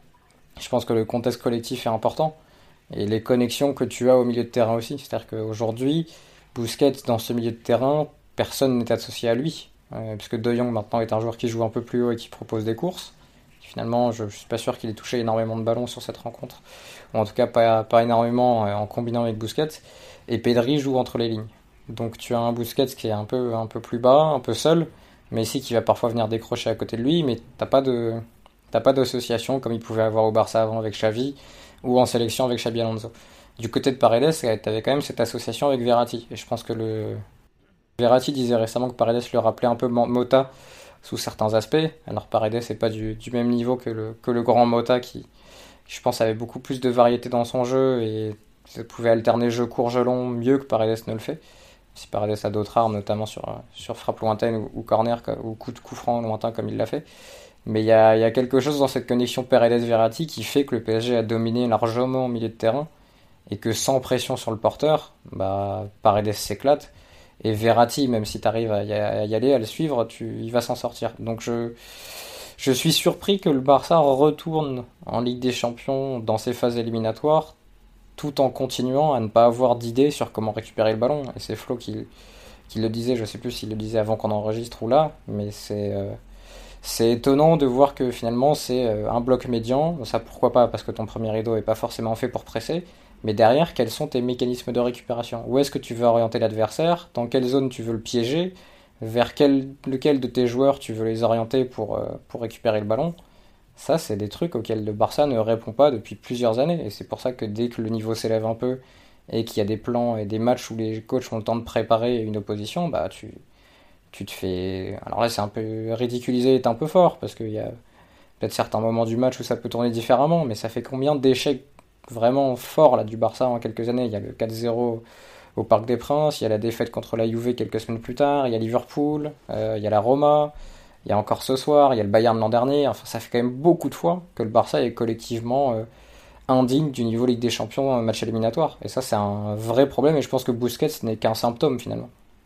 D: je pense que le contexte collectif est important. Et les connexions que tu as au milieu de terrain aussi. C'est-à-dire qu'aujourd'hui, Busquets, dans ce milieu de terrain, personne n'est associé à lui. Euh, puisque De Jong, maintenant, est un joueur qui joue un peu plus haut et qui propose des courses. Finalement, je ne suis pas sûr qu'il ait touché énormément de ballons sur cette rencontre. Ou en tout cas, pas, pas énormément euh, en combinant avec Busquets. Et Pedri joue entre les lignes. Donc tu as un Busquets qui est un peu, un peu plus bas, un peu seul, mais ici qui va parfois venir décrocher à côté de lui, mais t'as pas de, t'as pas d'association comme il pouvait avoir au Barça avant avec Xavi, ou en sélection avec Xabi Alonso. Du côté de Paredes, tu avais quand même cette association avec Verratti. Et je pense que le Verratti disait récemment que Paredes le rappelait un peu Mota sous certains aspects. Alors Paredes n'est pas du, du même niveau que le, que le grand Mota qui, je pense, avait beaucoup plus de variété dans son jeu et pouvait alterner jeu court, jeu long mieux que Paredes ne le fait. Si Paredes a d'autres armes, notamment sur, sur frappe lointaine ou, ou corner ou coup de coup franc lointain comme il l'a fait. Mais il y a, y a quelque chose dans cette connexion Paredes-Verratti qui fait que le P S G a dominé largement au milieu de terrain et que sans pression sur le porteur, bah, Paredes s'éclate et Verratti, même si tu arrives à y, à y aller, à le suivre, tu, il va s'en sortir. Donc je, je suis surpris que le Barça retourne en Ligue des Champions dans ses phases éliminatoires tout en continuant à ne pas avoir d'idée sur comment récupérer le ballon. Et c'est Flo qui, qui le disait, je sais plus s'il le disait avant qu'on enregistre ou là, mais c'est... Euh, C'est étonnant de voir que finalement c'est un bloc médian, ça pourquoi pas parce que ton premier rideau est pas forcément fait pour presser, mais derrière quels sont tes mécanismes de récupération? Où est-ce que tu veux orienter l'adversaire? Dans quelle zone tu veux le piéger? Vers quel, lequel de tes joueurs tu veux les orienter pour, euh, pour récupérer le ballon? Ça c'est des trucs auxquels le Barça ne répond pas depuis plusieurs années, et c'est pour ça que dès que le niveau s'élève un peu et qu'il y a des plans et des matchs où les coachs ont le temps de préparer une opposition, bah tu... tu te fais... Alors là, c'est un peu ridiculisé, est un peu fort, parce qu'il y a peut-être certains moments du match où ça peut tourner différemment, mais ça fait combien d'échecs vraiment forts là, du Barça en quelques années? Il y a le quatre zéro au Parc des Princes, il y a la défaite contre la Juve quelques semaines plus tard, il y a Liverpool, euh, il y a la Roma, il y a encore ce soir, il y a le Bayern l'an dernier, enfin ça fait quand même beaucoup de fois que le Barça est collectivement euh, indigne du niveau Ligue des Champions match éliminatoire. Et ça, c'est un vrai problème, et je pense que Busquets n'est qu'un symptôme finalement.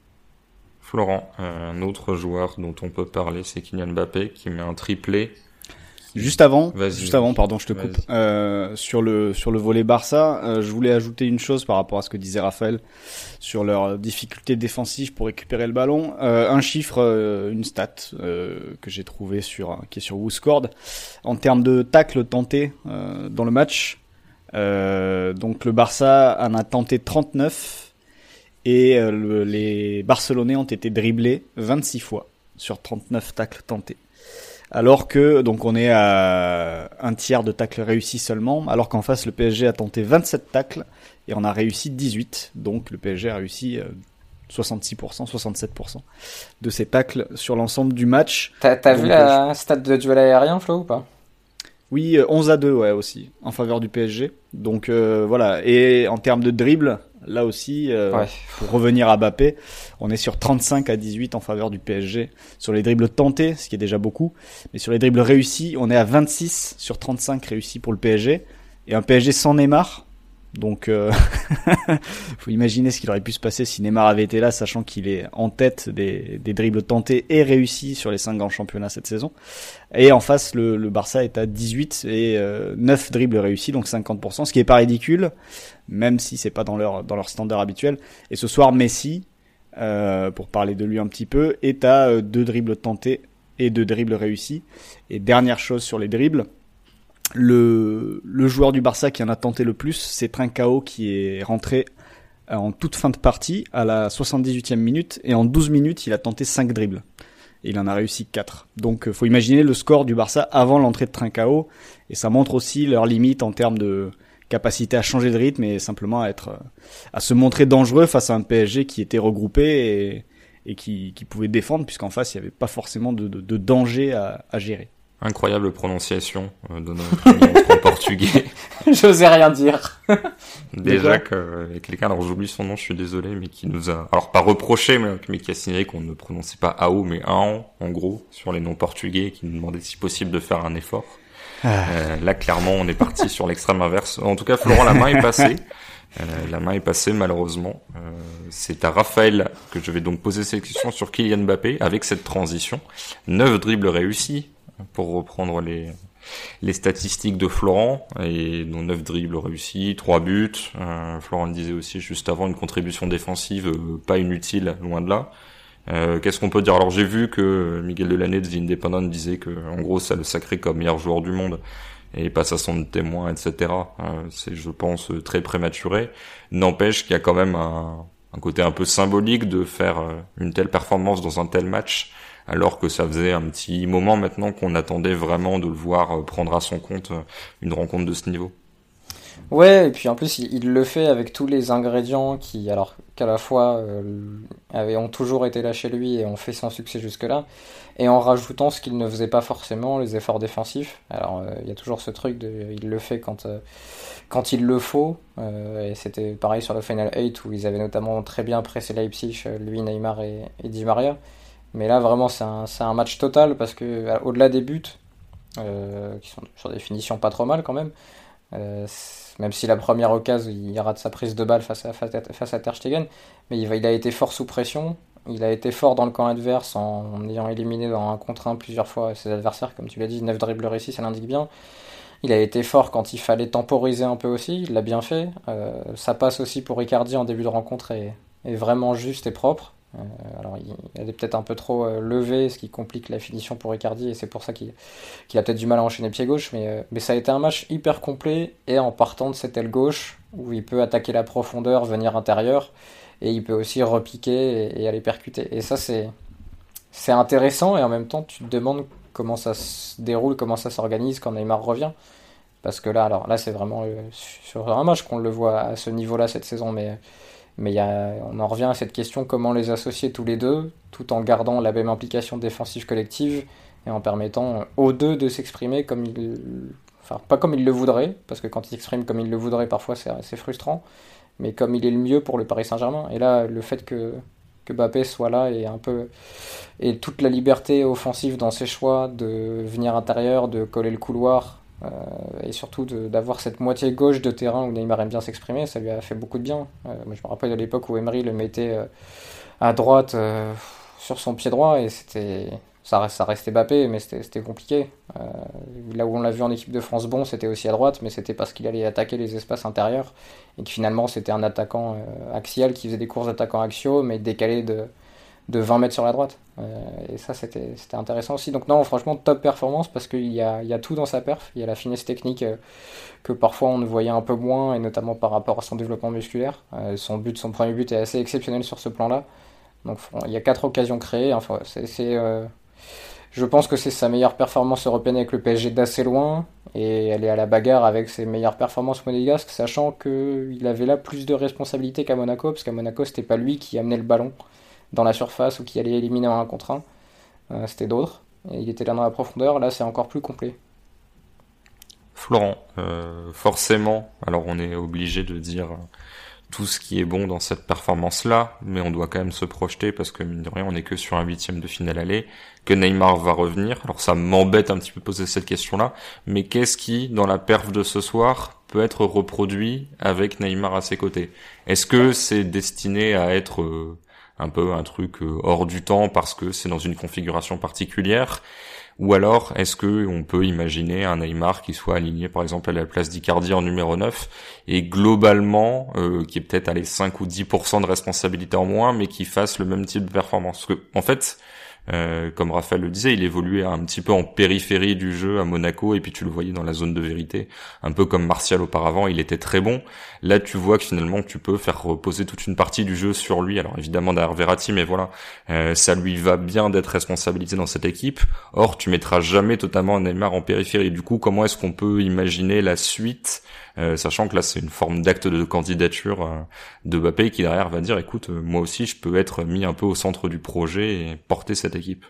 B: Florent, un autre joueur dont on peut parler, c'est Kylian Mbappé qui met un triplé.
C: Juste avant,
B: Vas-y.
C: juste avant, pardon, je te coupe. Euh, sur le sur le volet Barça, euh, je voulais ajouter une chose par rapport à ce que disait Raphaël sur leur difficulté défensive pour récupérer le ballon. Euh, un chiffre, euh, une stat euh, que j'ai trouvé sur qui est sur WhoScored en termes de tacles tentés euh, dans le match. Euh, donc le Barça en a tenté trente-neuf et euh, le, les Barcelonais ont été dribblés vingt-six fois sur trente-neuf tacles tentés. Alors que, donc on est à un tiers de tacles réussis seulement, alors qu'en face le P S G a tenté vingt-sept tacles et on a réussi dix-huit, donc le P S G a réussi soixante-six pour cent, soixante-sept pour cent de ces tacles sur l'ensemble du match.
D: T'as, t'as
C: donc,
D: vu la je... stat de duel aérien, Flo, ou pas?
C: Oui, onze à deux, ouais, aussi, en faveur du P S G. Donc euh, voilà, et en termes de dribble, là aussi, euh,
D: ouais.
C: pour revenir à Mbappé, on est sur trente-cinq à dix-huit en faveur du P S G sur les dribbles tentés, ce qui est déjà beaucoup. Mais sur les dribbles réussis, on est à vingt-six sur trente-cinq réussis pour le P S G. Et un P S G sans Neymar. Donc, euh, faut imaginer ce qu'il aurait pu se passer si Neymar avait été là, sachant qu'il est en tête des, des dribbles tentés et réussis sur les cinq grands championnats cette saison. Et en face, le, le Barça est à dix-huit et euh, neuf dribbles réussis, donc cinquante pour cent, ce qui est pas ridicule, même si c'est pas dans leur dans leur standard habituel. Et ce soir, Messi, euh, pour parler de lui un petit peu, est à euh, deux dribbles tentés et deux dribbles réussis. Et dernière chose sur les dribbles. Le, le joueur du Barça qui en a tenté le plus, c'est Trincao qui est rentré en toute fin de partie à la soixante-dix-huitième minute et en douze minutes il a tenté cinq dribbles et il en a réussi quatre. Donc faut imaginer le score du Barça avant l'entrée de Trincao et ça montre aussi leurs limites en termes de capacité à changer de rythme et simplement à être à se montrer dangereux face à un P S G qui était regroupé et, et qui, qui pouvait défendre puisqu'en face il n'y avait pas forcément de, de, de danger à, à gérer.
B: Incroyable prononciation euh, de notre en portugais.
D: J'osais rien dire.
B: Déjà que euh, quelqu'un, alors j'oublie son nom, je suis désolé, mais qui nous a, alors pas reproché, mais, mais qui a signalé qu'on ne prononçait pas A O mais Aon, en gros, sur les noms portugais, qui nous demandait si possible de faire un effort. Ah. Euh, là, clairement, on est parti sur l'extrême inverse. En tout cas, Florent, la main est passée. Euh, la main est passée, malheureusement. Euh, c'est à Raphaël que je vais donc poser cette question sur Kylian Mbappé, avec cette transition. Neuf dribbles réussis, pour reprendre les les statistiques de Florent, et dont neuf dribbles réussis, trois buts. Euh, Florent le disait aussi juste avant, une contribution défensive euh, pas inutile, loin de là. Euh, qu'est-ce qu'on peut dire? Alors j'ai vu que Miguel Delaney de The Independent disait que en gros ça le sacrait comme meilleur joueur du monde et passe à son témoin, et cetera. Euh, c'est, je pense, très prématuré. N'empêche qu'il y a quand même un, un côté un peu symbolique de faire une telle performance dans un tel match, alors que ça faisait un petit moment maintenant qu'on attendait vraiment de le voir prendre à son compte une rencontre de ce niveau.
D: Ouais, et puis en plus il, il le fait avec tous les ingrédients qui, alors qu'à la fois euh, avaient, ont toujours été là chez lui et ont fait son succès jusque-là, et en rajoutant ce qu'il ne faisait pas forcément, les efforts défensifs. Alors il euh, y a toujours ce truc de, il le fait quand euh, quand il le faut, euh, et c'était pareil sur le Final huit où ils avaient notamment très bien pressé Leipzig, lui, Neymar et, et Di Maria. Mais là, vraiment, c'est un, c'est un match total parce que, au-delà des buts, euh, qui sont sur des finitions pas trop mal quand même, euh, même si la première occasion, il rate sa prise de balle face à, face à Ter Stegen, mais il, va, il a été fort sous pression, il a été fort dans le camp adverse en, en ayant éliminé dans un contre un plusieurs fois ses adversaires, comme tu l'as dit, neuf dribbles réussis, ça l'indique bien. Il a été fort quand il fallait temporiser un peu aussi, il l'a bien fait. Euh, ça passe aussi pour Icardi en début de rencontre est, est vraiment juste et propre. Euh, alors il, il est peut-être un peu trop euh, levé, ce qui complique la finition pour Icardi, et c'est pour ça qu'il, qu'il a peut-être du mal à enchaîner pied gauche, mais, euh, mais ça a été un match hyper complet, et en partant de cette aile gauche, où il peut attaquer la profondeur, venir intérieur, et il peut aussi repiquer et, et aller percuter. Et ça c'est, c'est intéressant, et en même temps tu te demandes comment ça se déroule, comment ça s'organise quand Neymar revient. Parce que là, alors là c'est vraiment euh, sur un match qu'on le voit à ce niveau-là cette saison, mais... Mais y a, on en revient à cette question, comment les associer tous les deux, tout en gardant la même implication défensive collective et en permettant aux deux de s'exprimer comme ils... Enfin, pas comme ils le voudraient, parce que quand ils s'expriment comme ils le voudraient, parfois c'est, c'est frustrant, mais comme il est le mieux pour le Paris Saint-Germain. Et là, le fait que, que Mbappé soit là et un peu... et toute la liberté offensive dans ses choix de venir intérieur, de coller le couloir... Euh, et surtout de, d'avoir cette moitié gauche de terrain où Neymar aime bien s'exprimer, ça lui a fait beaucoup de bien. Euh, moi je me rappelle de l'époque où Emery le mettait euh, à droite euh, sur son pied droit et c'était ça, ça restait Mbappé, mais c'était, c'était compliqué. Euh, là où on l'a vu en équipe de France bon, c'était aussi à droite, mais c'était parce qu'il allait attaquer les espaces intérieurs et que finalement c'était un attaquant euh, axial qui faisait des courses d'attaquants axiaux mais décalé de de vingt mètres sur la droite. Euh, et ça, c'était, c'était intéressant aussi. Donc non, franchement, top performance parce qu'il y a, il y a tout dans sa perf. Il y a la finesse technique euh, que parfois on ne voyait un peu moins, et notamment par rapport à son développement musculaire. Euh, son but, son premier but est assez exceptionnel sur ce plan-là. Donc il y a quatre occasions créées. Enfin, c'est, c'est, euh, je pense que c'est sa meilleure performance européenne avec le P S G d'assez loin. Et elle est à la bagarre avec ses meilleures performances monégasques, sachant qu'il avait là plus de responsabilités qu'à Monaco, parce qu'à Monaco, c'était pas lui qui amenait le ballon dans la surface ou qui allait éliminer en un contre un, euh, c'était d'autres, et il était là dans la profondeur. Là c'est encore plus complet.
B: Florent, euh, forcément, alors on est obligé de dire tout ce qui est bon dans cette performance-là, mais on doit quand même se projeter parce que mine de rien, on n'est que sur un huitième de finale aller, que Neymar va revenir. Alors ça m'embête un petit peu de poser cette question-là, mais qu'est-ce qui, dans la perf de ce soir, peut être reproduit avec Neymar à ses côtés? Est-ce que c'est destiné à être euh, un peu un truc euh, hors du temps parce que c'est dans une configuration particulière? Ou alors, est-ce que on peut imaginer un Neymar qui soit aligné, par exemple, à la place d'Icardi en numéro neuf, et globalement, euh, qui est peut-être à les cinq ou dix pour cent de responsabilité en moins, mais qui fasse le même type de performance? Parce que, en fait, euh, comme Raphaël le disait, il évoluait un petit peu en périphérie du jeu à Monaco, et puis tu le voyais dans la zone de vérité, un peu comme Martial auparavant, il était très bon. Là, tu vois que finalement, tu peux faire reposer toute une partie du jeu sur lui. Alors évidemment derrière Verratti, mais voilà, euh, ça lui va bien d'être responsabilisé dans cette équipe. Or, tu mettras jamais totalement Neymar en périphérie. Du coup, comment est-ce qu'on peut imaginer la suite, euh, sachant que là, c'est une forme d'acte de candidature euh, de Mbappé qui derrière va dire, écoute, euh, moi aussi, je peux être mis un peu au centre du projet et porter cette équipe.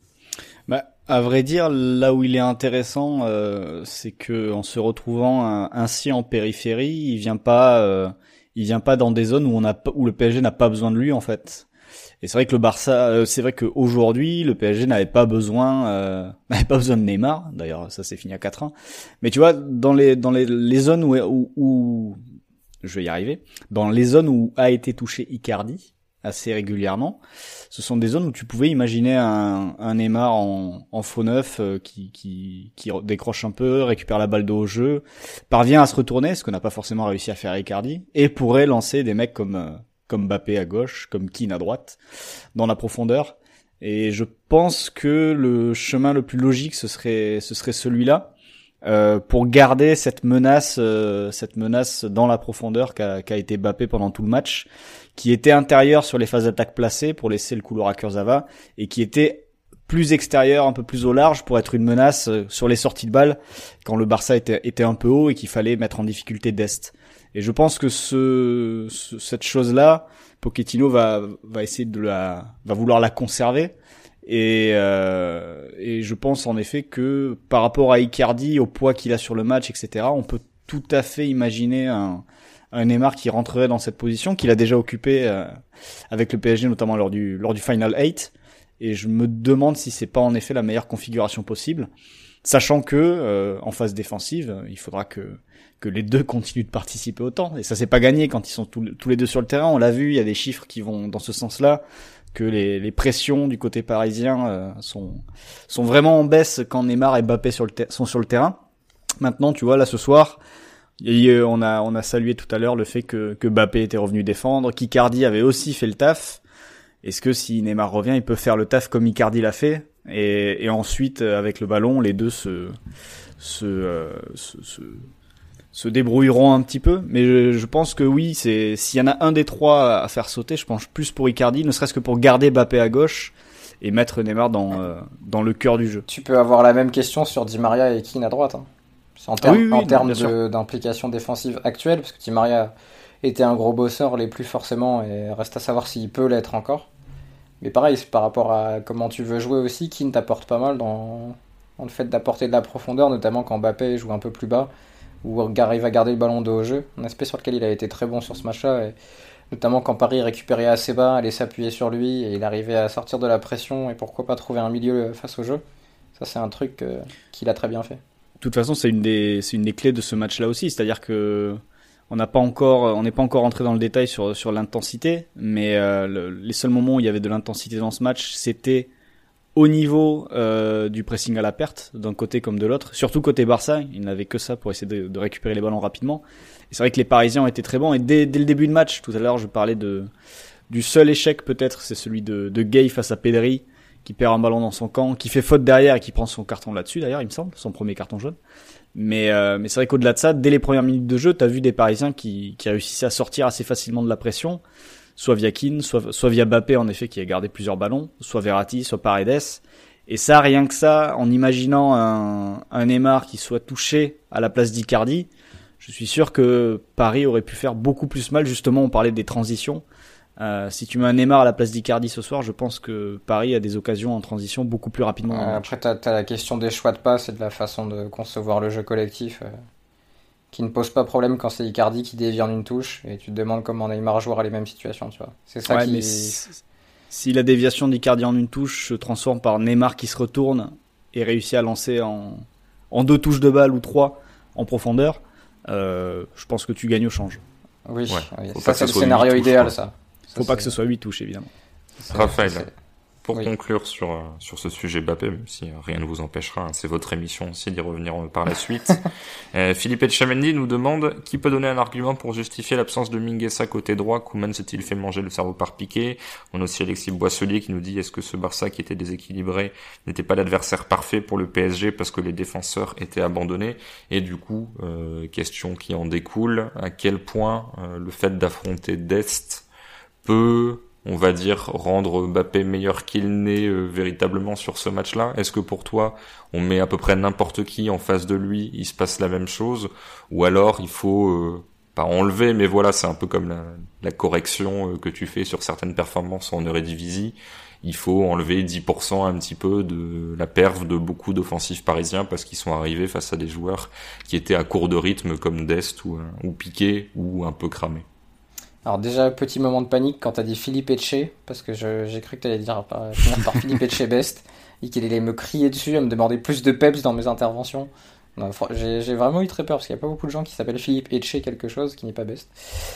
C: Bah, à vrai dire, là où il est intéressant, euh, c'est que en se retrouvant un, ainsi en périphérie, il vient pas, euh, il vient pas dans des zones où on a, où le P S G n'a pas besoin de lui en fait. Et c'est vrai que le Barça, euh, c'est vrai qu'aujourd'hui, le P S G n'avait pas besoin, euh, n'avait pas besoin de Neymar. D'ailleurs, ça s'est fini à quatre un. Mais tu vois, dans les, dans les, les zones où, où, où, je vais y arriver, dans les zones où a été touché Icardi assez régulièrement, ce sont des zones où tu pouvais imaginer un, un Neymar en, en faux neuf euh, qui, qui, qui décroche un peu, récupère la balle de haut jeu, parvient à se retourner, ce qu'on n'a pas forcément réussi à faire Icardi, et pourrait lancer des mecs comme euh, comme Mbappé à gauche, comme Keane à droite, dans la profondeur. Et je pense que le chemin le plus logique, ce serait ce serait celui-là, euh, pour garder cette menace, euh, cette menace dans la profondeur qu'a, qu'a été Mbappé pendant tout le match, qui était intérieur sur les phases d'attaque placées pour laisser le couloir à Kurzawa, et qui était plus extérieur, un peu plus au large, pour être une menace sur les sorties de balle quand le Barça était, était un peu haut et qu'il fallait mettre en difficulté Dest. Et je pense que ce, ce cette chose-là, Pochettino va va essayer de la va vouloir la conserver. Et euh, et je pense en effet que par rapport à Icardi, au poids qu'il a sur le match, et cetera, on peut tout à fait imaginer un un Neymar qui rentrerait dans cette position qu'il a déjà occupée euh, avec le P S G, notamment lors du lors du Final eight. Et je me demande si c'est pas en effet la meilleure configuration possible, sachant que euh, en phase défensive, il faudra que que les deux continuent de participer autant. Et ça c'est pas gagné quand ils sont tous, tous les deux sur le terrain. On l'a vu, il y a des chiffres qui vont dans ce sens-là, que les, les pressions du côté parisien euh, sont sont vraiment en baisse quand Neymar et Mbappé sur le ter- sont sur le terrain. Maintenant, tu vois, là ce soir, et on a on a salué tout à l'heure le fait que que Mbappé était revenu défendre, qu'Icardi avait aussi fait le taf. Est-ce que si Neymar revient, il peut faire le taf comme Icardi l'a fait, et, et ensuite avec le ballon, les deux se se euh, se, se se débrouilleront un petit peu, mais je, je pense que oui, c'est s'il y en a un des trois à faire sauter, je pense plus pour Icardi, ne serait-ce que pour garder Mbappé à gauche et mettre Neymar dans euh, dans le cœur du jeu.
D: Tu peux avoir la même question sur Di Maria et Keane à droite. Hein. En, ter- oui, oui, en termes de, d'implication défensive actuelle, parce que Di Maria était un gros bosseur, l'est plus forcément, et reste à savoir s'il peut l'être encore. Mais pareil, c'est par rapport à comment tu veux jouer aussi, Keane t'apporte pas mal dans, dans le fait d'apporter de la profondeur, notamment quand Mbappé joue un peu plus bas, ou arrive à garder le ballon de haut jeu, un aspect sur lequel il a été très bon sur ce match-là, et notamment quand Paris récupérait assez bas, allait s'appuyer sur lui, et il arrivait à sortir de la pression, et pourquoi pas trouver un milieu face au jeu. Ça, c'est un truc euh, qu'il a très bien fait.
C: De toute façon, c'est une des, c'est une des clés de ce match-là aussi, c'est-à-dire que on n'a pas encore, on n'est pas encore entré dans le détail sur sur l'intensité, mais euh, le, les seuls moments où il y avait de l'intensité dans ce match, c'était au niveau euh, du pressing à la perte, d'un côté comme de l'autre, surtout côté Barça, ils n'avaient que ça pour essayer de, de récupérer les ballons rapidement. Et c'est vrai que les Parisiens ont été très bons, et dès, dès le début de match, tout à l'heure, je parlais de du seul échec peut-être, c'est celui de, de Gueye face à Pedri, qui perd un ballon dans son camp, qui fait faute derrière et qui prend son carton là-dessus d'ailleurs, il me semble, son premier carton jaune. Mais euh, mais c'est vrai qu'au-delà de ça, dès les premières minutes de jeu, t'as vu des Parisiens qui qui réussissaient à sortir assez facilement de la pression, soit via Keane, soit soit via Mbappé en effet qui a gardé plusieurs ballons, soit Verratti, soit Paredes. Et ça, rien que ça, en imaginant un un Neymar qui soit touché à la place d'Icardi, je suis sûr que Paris aurait pu faire beaucoup plus mal. Justement, on parlait des transitions. Euh, si tu mets un Neymar à la place d'Icardi ce soir, je pense que Paris a des occasions en transition beaucoup plus rapidement.
D: Euh, après, t'as, t'as la question des choix de passe et de la façon de concevoir le jeu collectif euh, qui ne pose pas problème quand c'est Icardi qui dévie en une touche, et tu te demandes comment Neymar jouera les mêmes situations, tu vois. C'est ça
C: ouais,
D: qui...
C: mais si, si la déviation d'Icardi en une touche se transforme par Neymar qui se retourne et réussit à lancer en, en deux touches de balle ou trois en profondeur, euh, je pense que tu gagnes au change.
D: Oui,
B: ouais.
D: oui. Ça c'est le scénario
B: touches,
D: idéal,
B: quoi.
D: ça. ça
C: Faut
D: c'est...
C: pas que ce soit huit touches, évidemment.
D: C'est...
B: Raphaël,
D: c'est...
B: pour
D: oui.
B: conclure sur, euh, sur ce sujet Mbappé, même si euh, rien ne vous empêchera, hein, c'est votre émission aussi d'y revenir euh, par la suite. euh, Philippe Etchamendi nous demande qui peut donner un argument pour justifier l'absence de Mingueza côté droit. Koeman s'est-il fait manger le cerveau par Piqué? On a aussi Alexis Boisselier qui nous dit est-ce que ce Barça qui était déséquilibré n'était pas l'adversaire parfait pour le P S G parce que les défenseurs étaient abandonnés? Et du coup, euh, question qui en découle, à quel point euh, le fait d'affronter Dest peut, on va dire, rendre Mbappé meilleur qu'il n'est euh, véritablement sur ce match-là? Est-ce que pour toi, on met à peu près n'importe qui en face de lui, il se passe la même chose? Ou alors, il faut, euh, pas enlever, mais voilà, c'est un peu comme la, la correction euh, que tu fais sur certaines performances en Eredivisie. Il faut enlever dix pour cent un petit peu de la perf de beaucoup d'offensifs parisiens parce qu'ils sont arrivés face à des joueurs qui étaient à court de rythme comme Dest ou, ou Piqué ou un peu cramés.
D: Alors déjà, petit moment de panique quand t'as dit Philippe Etché, parce que je, j'ai cru que t'allais dire par, finir par Philippe Etché Best, et qu'il allait me crier dessus, à me demander plus de peps dans mes interventions. Non, j'ai, j'ai vraiment eu très peur, parce qu'il n'y a pas beaucoup de gens qui s'appellent Philippe Etché quelque chose, qui n'est pas Best.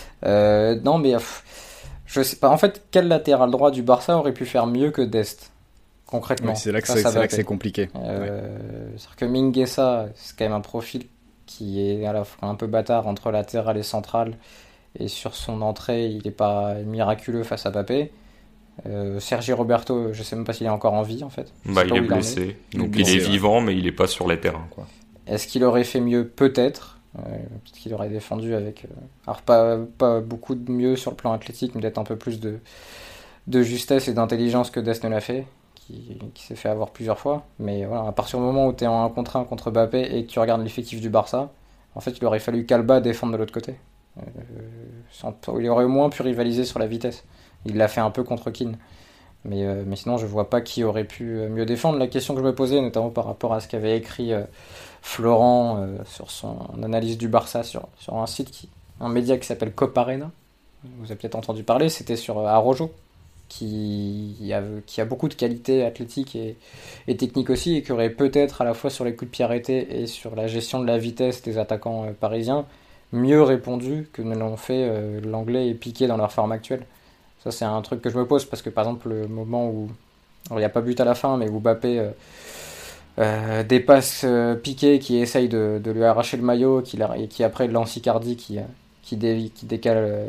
D: Euh, non mais, pff, je sais pas, en fait, quel latéral droit du Barça aurait pu faire mieux que Dest, concrètement?
C: Oui, c'est là que,
D: ça,
C: c'est,
D: ça
C: c'est, là que c'est compliqué.
D: Euh, ouais. C'est-à-dire que Mingueza, c'est quand même un profil qui est à la fois un peu bâtard entre latéral et central, et sur son entrée, il n'est pas miraculeux face à Mbappé. Euh, Sergi Roberto, je sais même pas s'il est encore en vie en fait.
B: Bah, il est blessé, il donc il est, blessé, il est vivant, ouais. Mais il est pas sur les terrains, quoi.
D: Est-ce qu'il aurait fait mieux? Peut-être. Euh, peut-être qu'il aurait défendu avec, euh... alors pas pas beaucoup de mieux sur le plan athlétique, mais peut-être un peu plus de de justesse et d'intelligence que Dest ne l'a fait, qui, qui s'est fait avoir plusieurs fois. Mais voilà, à partir du moment où tu es en un contre un contre Mbappé et que tu regardes l'effectif du Barça, en fait, il aurait fallu qu'Alba défende de l'autre côté. Euh, il aurait au moins pu rivaliser sur la vitesse. Il l'a fait un peu contre Keane, mais, euh, mais sinon je vois pas qui aurait pu mieux défendre. La question que je me posais, notamment par rapport à ce qu'avait écrit euh, Florent euh, sur son analyse du Barça sur, sur un site, qui, un média qui s'appelle Coparena, vous avez peut-être entendu parler, c'était sur euh, Araujo, qui a, qui a beaucoup de qualités athlétiques et, et techniques aussi, et qui aurait peut-être à la fois sur les coups de pied arrêtés et sur la gestion de la vitesse des attaquants euh, parisiens mieux répondu que ne l'ont fait euh, l'anglais et Piqué dans leur forme actuelle. Ça, c'est un truc que je me pose, parce que par exemple, le moment où il n'y a pas but à la fin, mais où Mbappé euh, euh, dépasse euh, Piqué, qui essaye de, de lui arracher le maillot, qui, et qui après lance Icardi qui, qui, dé, qui décale euh,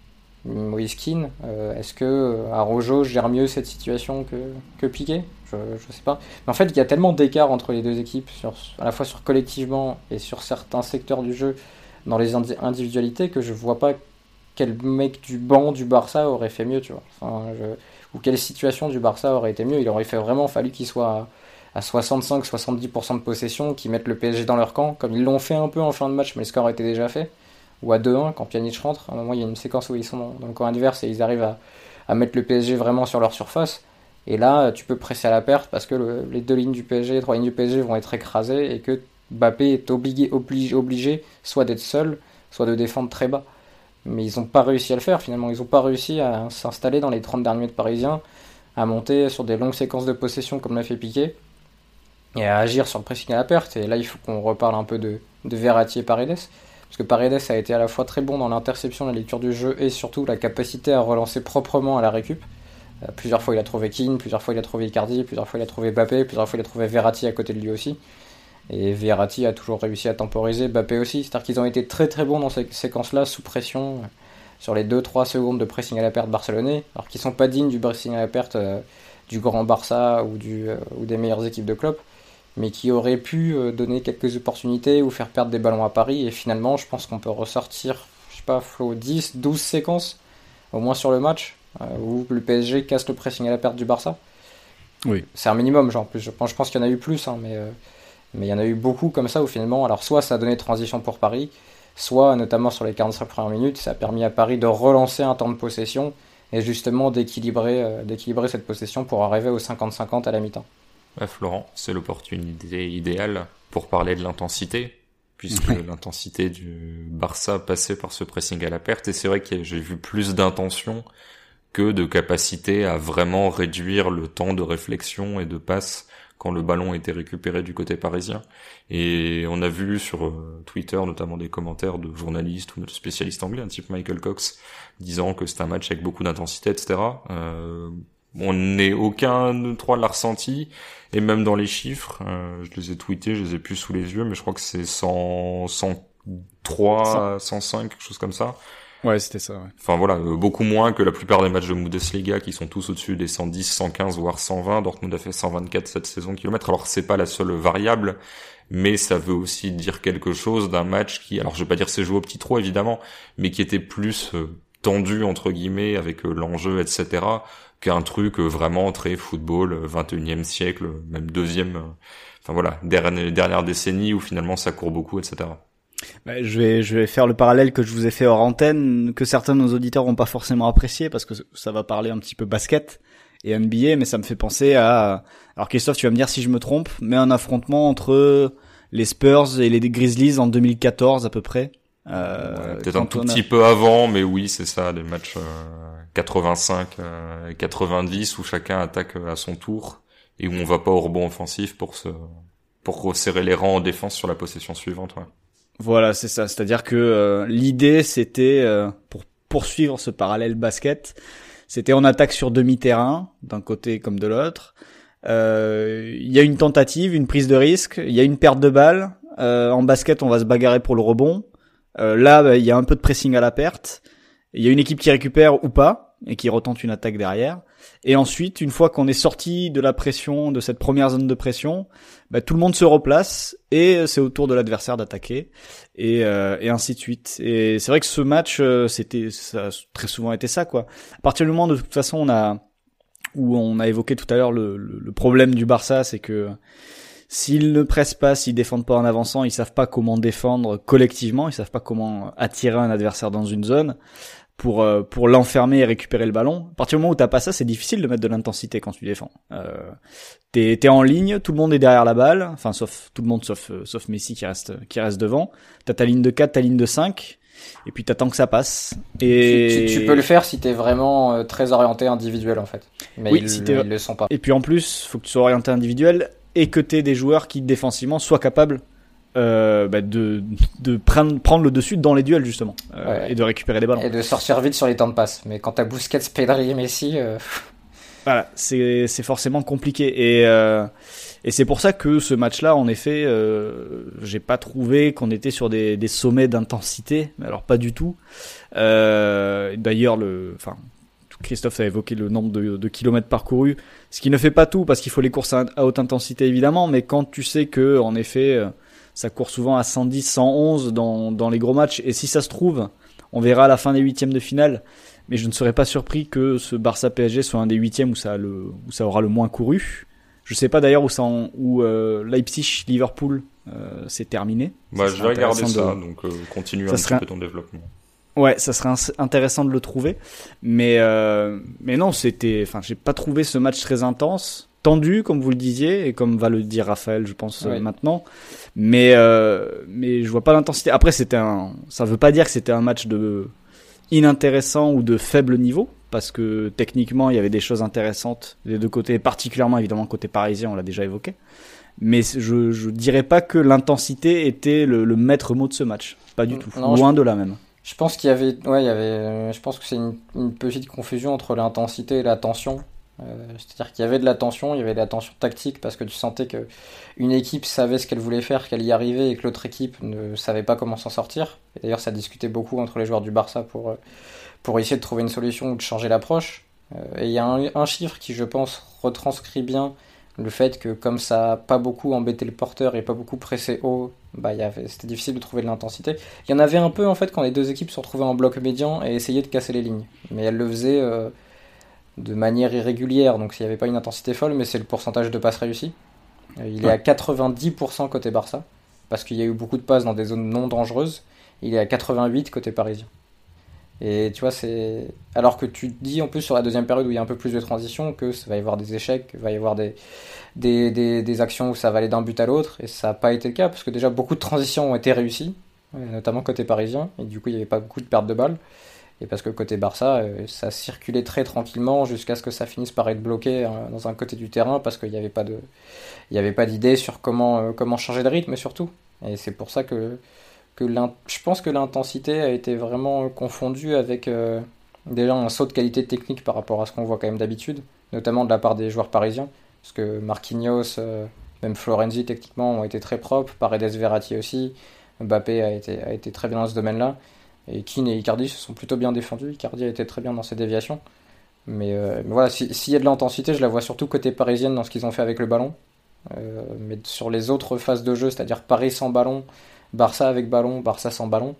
D: Moïse Kean, euh, est-ce que euh, Araujo gère mieux cette situation que, que Piqué? Je ne sais pas. Mais en fait, il y a tellement d'écart entre les deux équipes, sur, à la fois sur collectivement et sur certains secteurs du jeu, dans les individualités, que je vois pas quel mec du banc du Barça aurait fait mieux, tu vois. Enfin, je... ou quelle situation du Barça aurait été mieux. Il aurait fait vraiment fallu qu'il soit à soixante-cinq à soixante-dix pour cent de possession, qu'ils mettent le P S G dans leur camp, comme ils l'ont fait un peu en fin de match, mais le score était déjà fait. Ou à deux un, quand Pjanic rentre. À un moment, il y a une séquence où ils sont dans, dans le camp adverse et ils arrivent à, à mettre le P S G vraiment sur leur surface. Et là, tu peux presser à la perte parce que le, les deux lignes du P S G, les trois lignes du P S G vont être écrasées, et que Mbappé est obligé, obligé, obligé soit d'être seul, soit de défendre très bas. Mais ils n'ont pas réussi à le faire, finalement. Ils n'ont pas réussi à s'installer dans les trente derniers mètres parisiens, à monter sur des longues séquences de possession comme l'a fait Piqué, et à agir sur le pressing à la perte. Et là, il faut qu'on reparle un peu de, de Verratti et Paredes, parce que Paredes a été à la fois très bon dans l'interception, la lecture du jeu, et surtout la capacité à relancer proprement à la récup. Euh, plusieurs fois, il a trouvé Keane, plusieurs fois, il a trouvé Icardi, plusieurs fois, il a trouvé Mbappé, plusieurs fois, il a trouvé Verratti à côté de lui aussi. Et Verratti a toujours réussi à temporiser, Mbappé aussi. C'est-à-dire qu'ils ont été très très bons dans ces séquences-là, sous pression, sur les deux à trois secondes de pressing à la perte barcelonais, alors qu'ils sont pas dignes du pressing à la perte euh, du grand Barça ou, du, euh, ou des meilleures équipes de Klopp, mais qui auraient pu euh, donner quelques opportunités ou faire perdre des ballons à Paris. Et finalement, je pense qu'on peut ressortir, je sais pas, Flo, dix, douze séquences, au moins sur le match, euh, où le P S G casse le pressing à la perte du Barça.
C: Oui.
D: C'est un minimum, genre, je pense, je pense qu'il y en a eu plus, hein, mais... Euh, Mais il y en a eu beaucoup comme ça où finalement, alors soit ça a donné transition pour Paris, soit notamment sur les quarante-cinq premières minutes, ça a permis à Paris de relancer un temps de possession et justement d'équilibrer, euh, d'équilibrer cette possession pour arriver au cinquante cinquante à la mi-temps.
B: Ouais, Florent, c'est l'opportunité idéale pour parler de l'intensité. puisque ouais. l'intensité du Barça passait par ce pressing à la perte, et c'est vrai que j'ai vu plus d'intention que de capacité à vraiment réduire le temps de réflexion et de passe quand le ballon était récupéré du côté parisien. Et on a vu sur euh, Twitter notamment des commentaires de journalistes ou de spécialistes anglais, un type Michael Cox, disant que c'est un match avec beaucoup d'intensité, et cetera. Euh, on n'est aucun de trois l'a ressenti, et même dans les chiffres, euh, je les ai tweetés, je les ai plus sous les yeux, mais je crois que c'est cent, cent trois, cent cinq, quelque chose comme ça.
C: Ouais, c'était ça, ouais.
B: Enfin voilà, euh, beaucoup moins que la plupart des matchs de Bundesliga qui sont tous au-dessus des cent dix, cent quinze, voire cent vingt. Dortmund a fait cent vingt-quatre cette saison kilomètres. Alors c'est pas la seule variable, mais ça veut aussi dire quelque chose d'un match qui, alors je vais pas dire c'est joué au petit trot évidemment, mais qui était plus euh, tendu entre guillemets avec euh, l'enjeu, et cetera, qu'un truc euh, vraiment très football, euh, vingt et unième siècle, même deuxième, euh, enfin voilà, dernière, dernière décennie où finalement ça court beaucoup, et cetera.
C: Bah, je vais je vais faire le parallèle que je vous ai fait hors antenne, que certains de nos auditeurs n'ont pas forcément apprécié parce que ça va parler un petit peu basket et N B A, mais ça me fait penser à, alors Christophe, tu vas me dire si je me trompe, mais un affrontement entre les Spurs et les Grizzlies en deux mille quatorze à peu près.
B: Euh, ouais, peut-être un tout petit a... peu avant, mais oui, c'est ça, des matchs euh, quatre-vingt-cinq, euh, quatre-vingt-dix où chacun attaque à son tour et où on va pas au rebond offensif pour se pour resserrer les rangs en défense sur la possession suivante. Ouais.
C: Voilà, c'est ça. C'est-à-dire que euh, l'idée, c'était, euh, pour poursuivre ce parallèle basket, c'était on attaque sur demi-terrain, d'un côté comme de l'autre. Euh, il y a une tentative, une prise de risque, il y a une perte de balle. Euh, en basket, on va se bagarrer pour le rebond. Euh, là, bah, il y a un peu de pressing à la perte. Il y a une équipe qui récupère ou pas, et qui retente une attaque derrière. Et ensuite, une fois qu'on est sorti de la pression, de cette première zone de pression, bah, tout le monde se replace et c'est au tour de l'adversaire d'attaquer et, euh, et ainsi de suite. Et c'est vrai que ce match, euh, c'était, ça a très souvent été ça, quoi. À partir du moment, de toute façon, on a, où on a évoqué tout à l'heure le, le, le problème du Barça, c'est que s'ils ne pressent pas, s'ils défendent pas en avançant, ils savent pas comment défendre collectivement, ils savent pas comment attirer un adversaire dans une zone pour euh, pour l'enfermer et récupérer le ballon. À partir du moment où t'as pas ça, c'est difficile de mettre de l'intensité quand tu défends. Euh, t'es t'es en ligne, tout le monde est derrière la balle, enfin sauf tout le monde sauf euh, sauf Messi qui reste qui reste devant. T'as ta ligne de quatre, ta ligne de cinq, et puis t'attends que ça passe. Et
D: tu, tu, tu peux le faire si t'es vraiment euh, très orienté individuel en fait. Mais
C: oui,
D: ils,
C: si
D: ils le sont pas.
C: Et puis en plus, faut que tu sois orienté individuel et que t'aies des joueurs qui défensivement soient capables Euh, bah de de prendre prendre le dessus dans les duels justement euh, ouais. et de récupérer des ballons
D: et de sortir vite sur les temps de passe. Mais quand t'as Busquets, Pedri et Messi, euh...
C: voilà, c'est c'est forcément compliqué et euh, et c'est pour ça que ce match-là, en effet, euh, j'ai pas trouvé qu'on était sur des des sommets d'intensité, mais alors pas du tout. Euh, d'ailleurs le, enfin. Christophe a évoqué le nombre de, de kilomètres parcourus, ce qui ne fait pas tout parce qu'il faut les courses à, à haute intensité évidemment, mais quand tu sais que en effet ça court souvent à cent dix, cent onze dans, dans les gros matchs, et si ça se trouve, on verra à la fin des huitièmes de finale, mais je ne serais pas surpris que ce Barça P S G soit un des huitièmes où ça, a le, où ça aura le moins couru. Je sais pas d'ailleurs où, ça en, où euh, Leipzig, Liverpool euh, c'est terminé.
B: Bah, je vais regarder ça, de... donc euh, continue ça un serait... petit peu ton développement.
C: Ouais, ça serait intéressant de le trouver, mais euh, mais non, c'était, enfin, j'ai pas trouvé ce match très intense, tendu comme vous le disiez et comme va le dire Raphaël, je pense ouais. euh, maintenant, mais euh, mais je vois pas l'intensité. Après, c'était un, ça veut pas dire que c'était un match de inintéressant ou de faible niveau, parce que techniquement il y avait des choses intéressantes des deux côtés, particulièrement évidemment côté parisien, on l'a déjà évoqué. Mais je je dirais pas que l'intensité était le, le maître mot de ce match, pas du tout, non, loin je... de là même.
D: Je pense qu'il y avait, ouais, il y avait, je pense que c'est une, une petite confusion entre l'intensité et la tension. Euh, c'est-à-dire qu'il y avait de la tension, il y avait de la tension tactique parce que tu sentais que une équipe savait ce qu'elle voulait faire, qu'elle y arrivait, et que l'autre équipe ne savait pas comment s'en sortir. Et d'ailleurs, ça discutait beaucoup entre les joueurs du Barça pour pour essayer de trouver une solution ou de changer l'approche. Euh, et il y a un, un chiffre qui, je pense, retranscrit bien le fait que comme ça n'a pas beaucoup embêté le porteur et pas beaucoup pressé haut, bah, y avait, c'était difficile de trouver de l'intensité. Il y en avait un peu en fait quand les deux équipes se retrouvaient en bloc médian et essayaient de casser les lignes. Mais elles le faisaient euh, de manière irrégulière, donc il n'y avait pas une intensité folle, mais c'est le pourcentage de passes réussies. Euh, il ouais. est à quatre-vingt-dix pour cent côté Barça, parce qu'il y a eu beaucoup de passes dans des zones non dangereuses. Il est à quatre-vingt-huit côté parisien. Et tu vois, c'est. Alors que tu te dis en plus sur la deuxième période où il y a un peu plus de transition que ça va y avoir des échecs, il va y avoir des, des, des, des actions où ça va aller d'un but à l'autre. Et ça n'a pas été le cas parce que déjà beaucoup de transitions ont été réussies, notamment côté parisien. Et du coup, il n'y avait pas beaucoup de pertes de balles. Et parce que côté Barça, ça circulait très tranquillement jusqu'à ce que ça finisse par être bloqué dans un côté du terrain parce qu'il n'y avait pas de, il n'y avait pas d'idée sur comment, comment changer de rythme surtout. Et c'est pour ça que que je pense que l'intensité a été vraiment confondue avec euh, déjà un saut de qualité technique par rapport à ce qu'on voit quand même d'habitude, notamment de la part des joueurs parisiens, parce que Marquinhos, euh, même Florenzi techniquement ont été très propres, Paredes, Verratti aussi, Mbappé a été, a été très bien dans ce domaine-là, et Keane et Icardi se sont plutôt bien défendus, Icardi a été très bien dans ses déviations, mais, euh, mais voilà, s'il si y a de l'intensité, je la vois surtout côté parisienne dans ce qu'ils ont fait avec le ballon, euh, mais sur les autres phases de jeu, c'est-à-dire Paris sans ballon, Barça avec ballon, Barça sans ballon,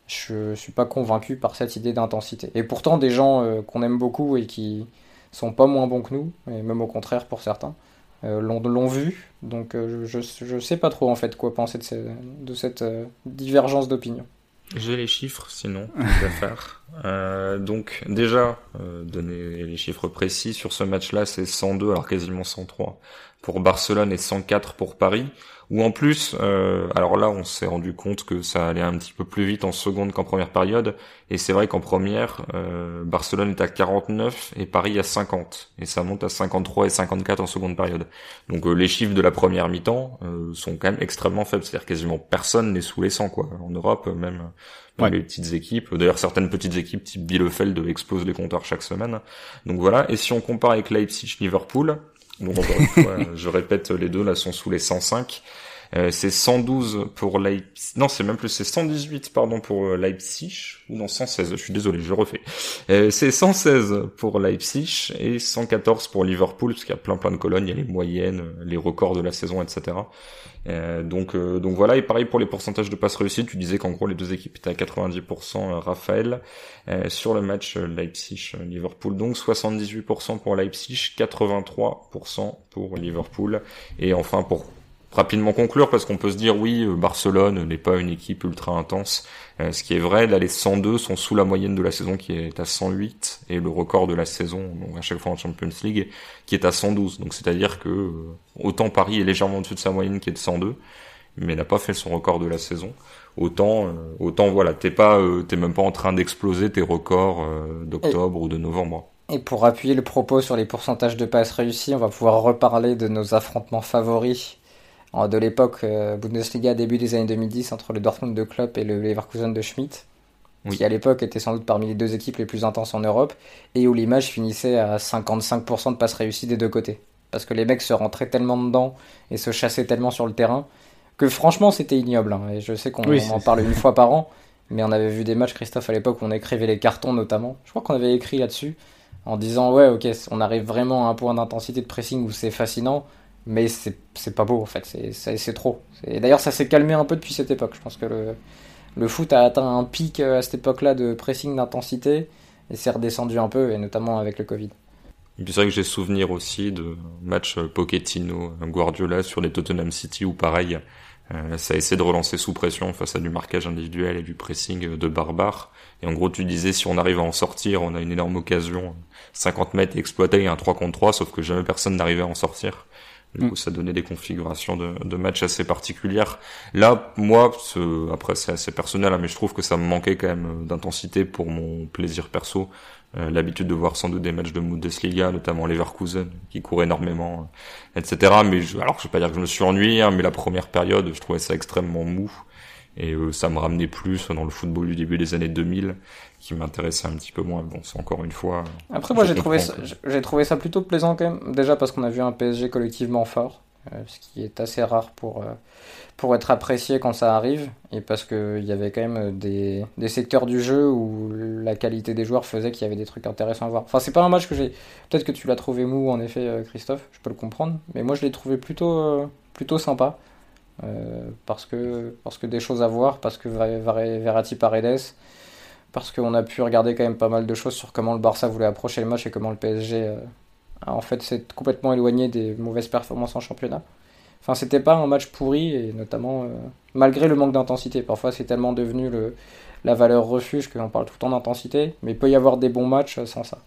D: je suis pas convaincu par cette idée d'intensité. Et pourtant, des gens euh, qu'on aime beaucoup et qui sont pas moins bons que nous, et même au contraire pour certains, euh, l'ont, l'ont vu. Donc euh, je, je sais pas trop en fait quoi penser de, ces, de cette euh, divergence d'opinion.
B: J'ai les chiffres, sinon, à faire. Euh, donc, déjà, euh, donner les chiffres précis sur ce match-là, c'est cent deux, alors quasiment cent trois pour Barcelone et cent quatre pour Paris. Ou en plus, euh, alors là, on s'est rendu compte que ça allait un petit peu plus vite en seconde qu'en première période. Et c'est vrai qu'en première, euh, Barcelone est à quarante-neuf et Paris à cinquante. Et ça monte à cinquante-trois et cinquante-quatre en seconde période. Donc euh, les chiffres de la première mi-temps euh, sont quand même extrêmement faibles. C'est-à-dire quasiment personne n'est sous les cent, quoi. En Europe, même, même ouais. Les petites équipes. D'ailleurs, certaines petites équipes type Bielefeld explosent les compteurs chaque semaine. Donc voilà. Et si on compare avec Leipzig-Liverpool, donc encore une fois, je répète, les deux là sont sous les cent cinq. Euh, c'est cent douze pour Leipzig. Non, c'est même plus, c'est cent dix-huit, pardon, pour Leipzig. Ou non, cent seize, je suis désolé, je refais. Euh, c'est cent seize pour Leipzig et cent quatorze pour Liverpool, parce qu'il y a plein plein de colonnes, il y a les moyennes, les records de la saison, et cetera. Euh, donc, euh, donc voilà, et pareil pour les pourcentages de passes réussies, tu disais qu'en gros les deux équipes étaient à quatre-vingt-dix pour cent, Raphaël, euh, sur le match Leipzig-Liverpool. Donc soixante-dix-huit pour cent pour Leipzig, quatre-vingt-trois pour cent pour Liverpool. Et enfin pour rapidement conclure, parce qu'on peut se dire oui, Barcelone n'est pas une équipe ultra intense, euh, ce qui est vrai. Là les cent deux sont sous la moyenne de la saison qui est à cent huit et le record de la saison, donc à chaque fois en Champions League, qui est à cent douze. Donc c'est-à-dire que euh, autant Paris est légèrement au-dessus de sa moyenne qui est de cent deux, mais n'a pas fait son record de la saison. Autant, euh, autant voilà, t'es pas, euh, t'es même pas en train d'exploser tes records euh, d'octobre et... ou de novembre.
D: Et pour appuyer le propos sur les pourcentages de passes réussies, on va pouvoir reparler de nos affrontements favoris de l'époque euh, Bundesliga début des années deux mille dix entre le Dortmund de Klopp et le Leverkusen de Schmidt, oui. Qui à l'époque était sans doute parmi les deux équipes les plus intenses en Europe et où l'image finissait à cinquante-cinq pour cent de passes réussies des deux côtés. Parce que les mecs se rentraient tellement dedans et se chassaient tellement sur le terrain que franchement c'était ignoble. Hein. Et je sais qu'on oui, en parle une fois par an, mais on avait vu des matchs, Christophe, à l'époque où on écrivait les cartons notamment. Je crois qu'on avait écrit là-dessus en disant ouais ok, on arrive vraiment à un point d'intensité de pressing où c'est fascinant. Mais c'est, c'est pas beau en fait, c'est, c'est, c'est trop. Et d'ailleurs ça s'est calmé un peu depuis cette époque. Je pense que le, le foot a atteint un pic à cette époque-là de pressing d'intensité et c'est redescendu un peu, et notamment avec le Covid.
B: Et puis c'est vrai que j'ai souvenir aussi de matchs Pochettino, Guardiola sur les Tottenham City où pareil, euh, ça essaie de relancer sous pression face à du marquage individuel et du pressing de barbare. Et en gros tu disais si on arrive à en sortir, on a une énorme occasion, cinquante mètres exploité et un trois contre trois, sauf que jamais personne n'arrivait à en sortir. Du coup, ça donnait des configurations de, de matchs assez particulières. Là, moi, ce, après c'est assez personnel, hein, mais je trouve que ça me manquait quand même d'intensité pour mon plaisir perso. Euh, l'habitude de voir sans doute des matchs de Bundesliga, notamment Leverkusen, qui court énormément, et cetera. Mais je, alors, je vais pas dire que je me suis ennuyé, hein, mais la première période, je trouvais ça extrêmement mou. Et euh, ça me ramenait plus dans le football du début des années deux mille, qui m'intéressait un petit peu moins. Bon, c'est encore une fois...
D: Après, moi, j'ai trouvé, ça, j'ai trouvé ça plutôt plaisant quand même. Déjà parce qu'on a vu un P S G collectivement fort, euh, ce qui est assez rare pour, euh, pour être apprécié quand ça arrive. Et parce qu'il y avait quand même des, des secteurs du jeu où la qualité des joueurs faisait qu'il y avait des trucs intéressants à voir. Enfin, c'est pas un match que j'ai... Peut-être que tu l'as trouvé mou, en effet, Christophe, je peux le comprendre. Mais moi, je l'ai trouvé plutôt, euh, plutôt sympa. Euh, parce que parce que des choses à voir, parce que Verratti Paredes, parce qu'on a pu regarder quand même pas mal de choses sur comment le Barça voulait approcher le match et comment le P S G euh, a en fait s'est complètement éloigné des mauvaises performances en championnat. Enfin, c'était pas un match pourri, et notamment euh, malgré le manque d'intensité. Parfois, c'est tellement devenu le, la valeur refuge qu'on parle tout le temps d'intensité, mais il peut y avoir des bons matchs sans ça.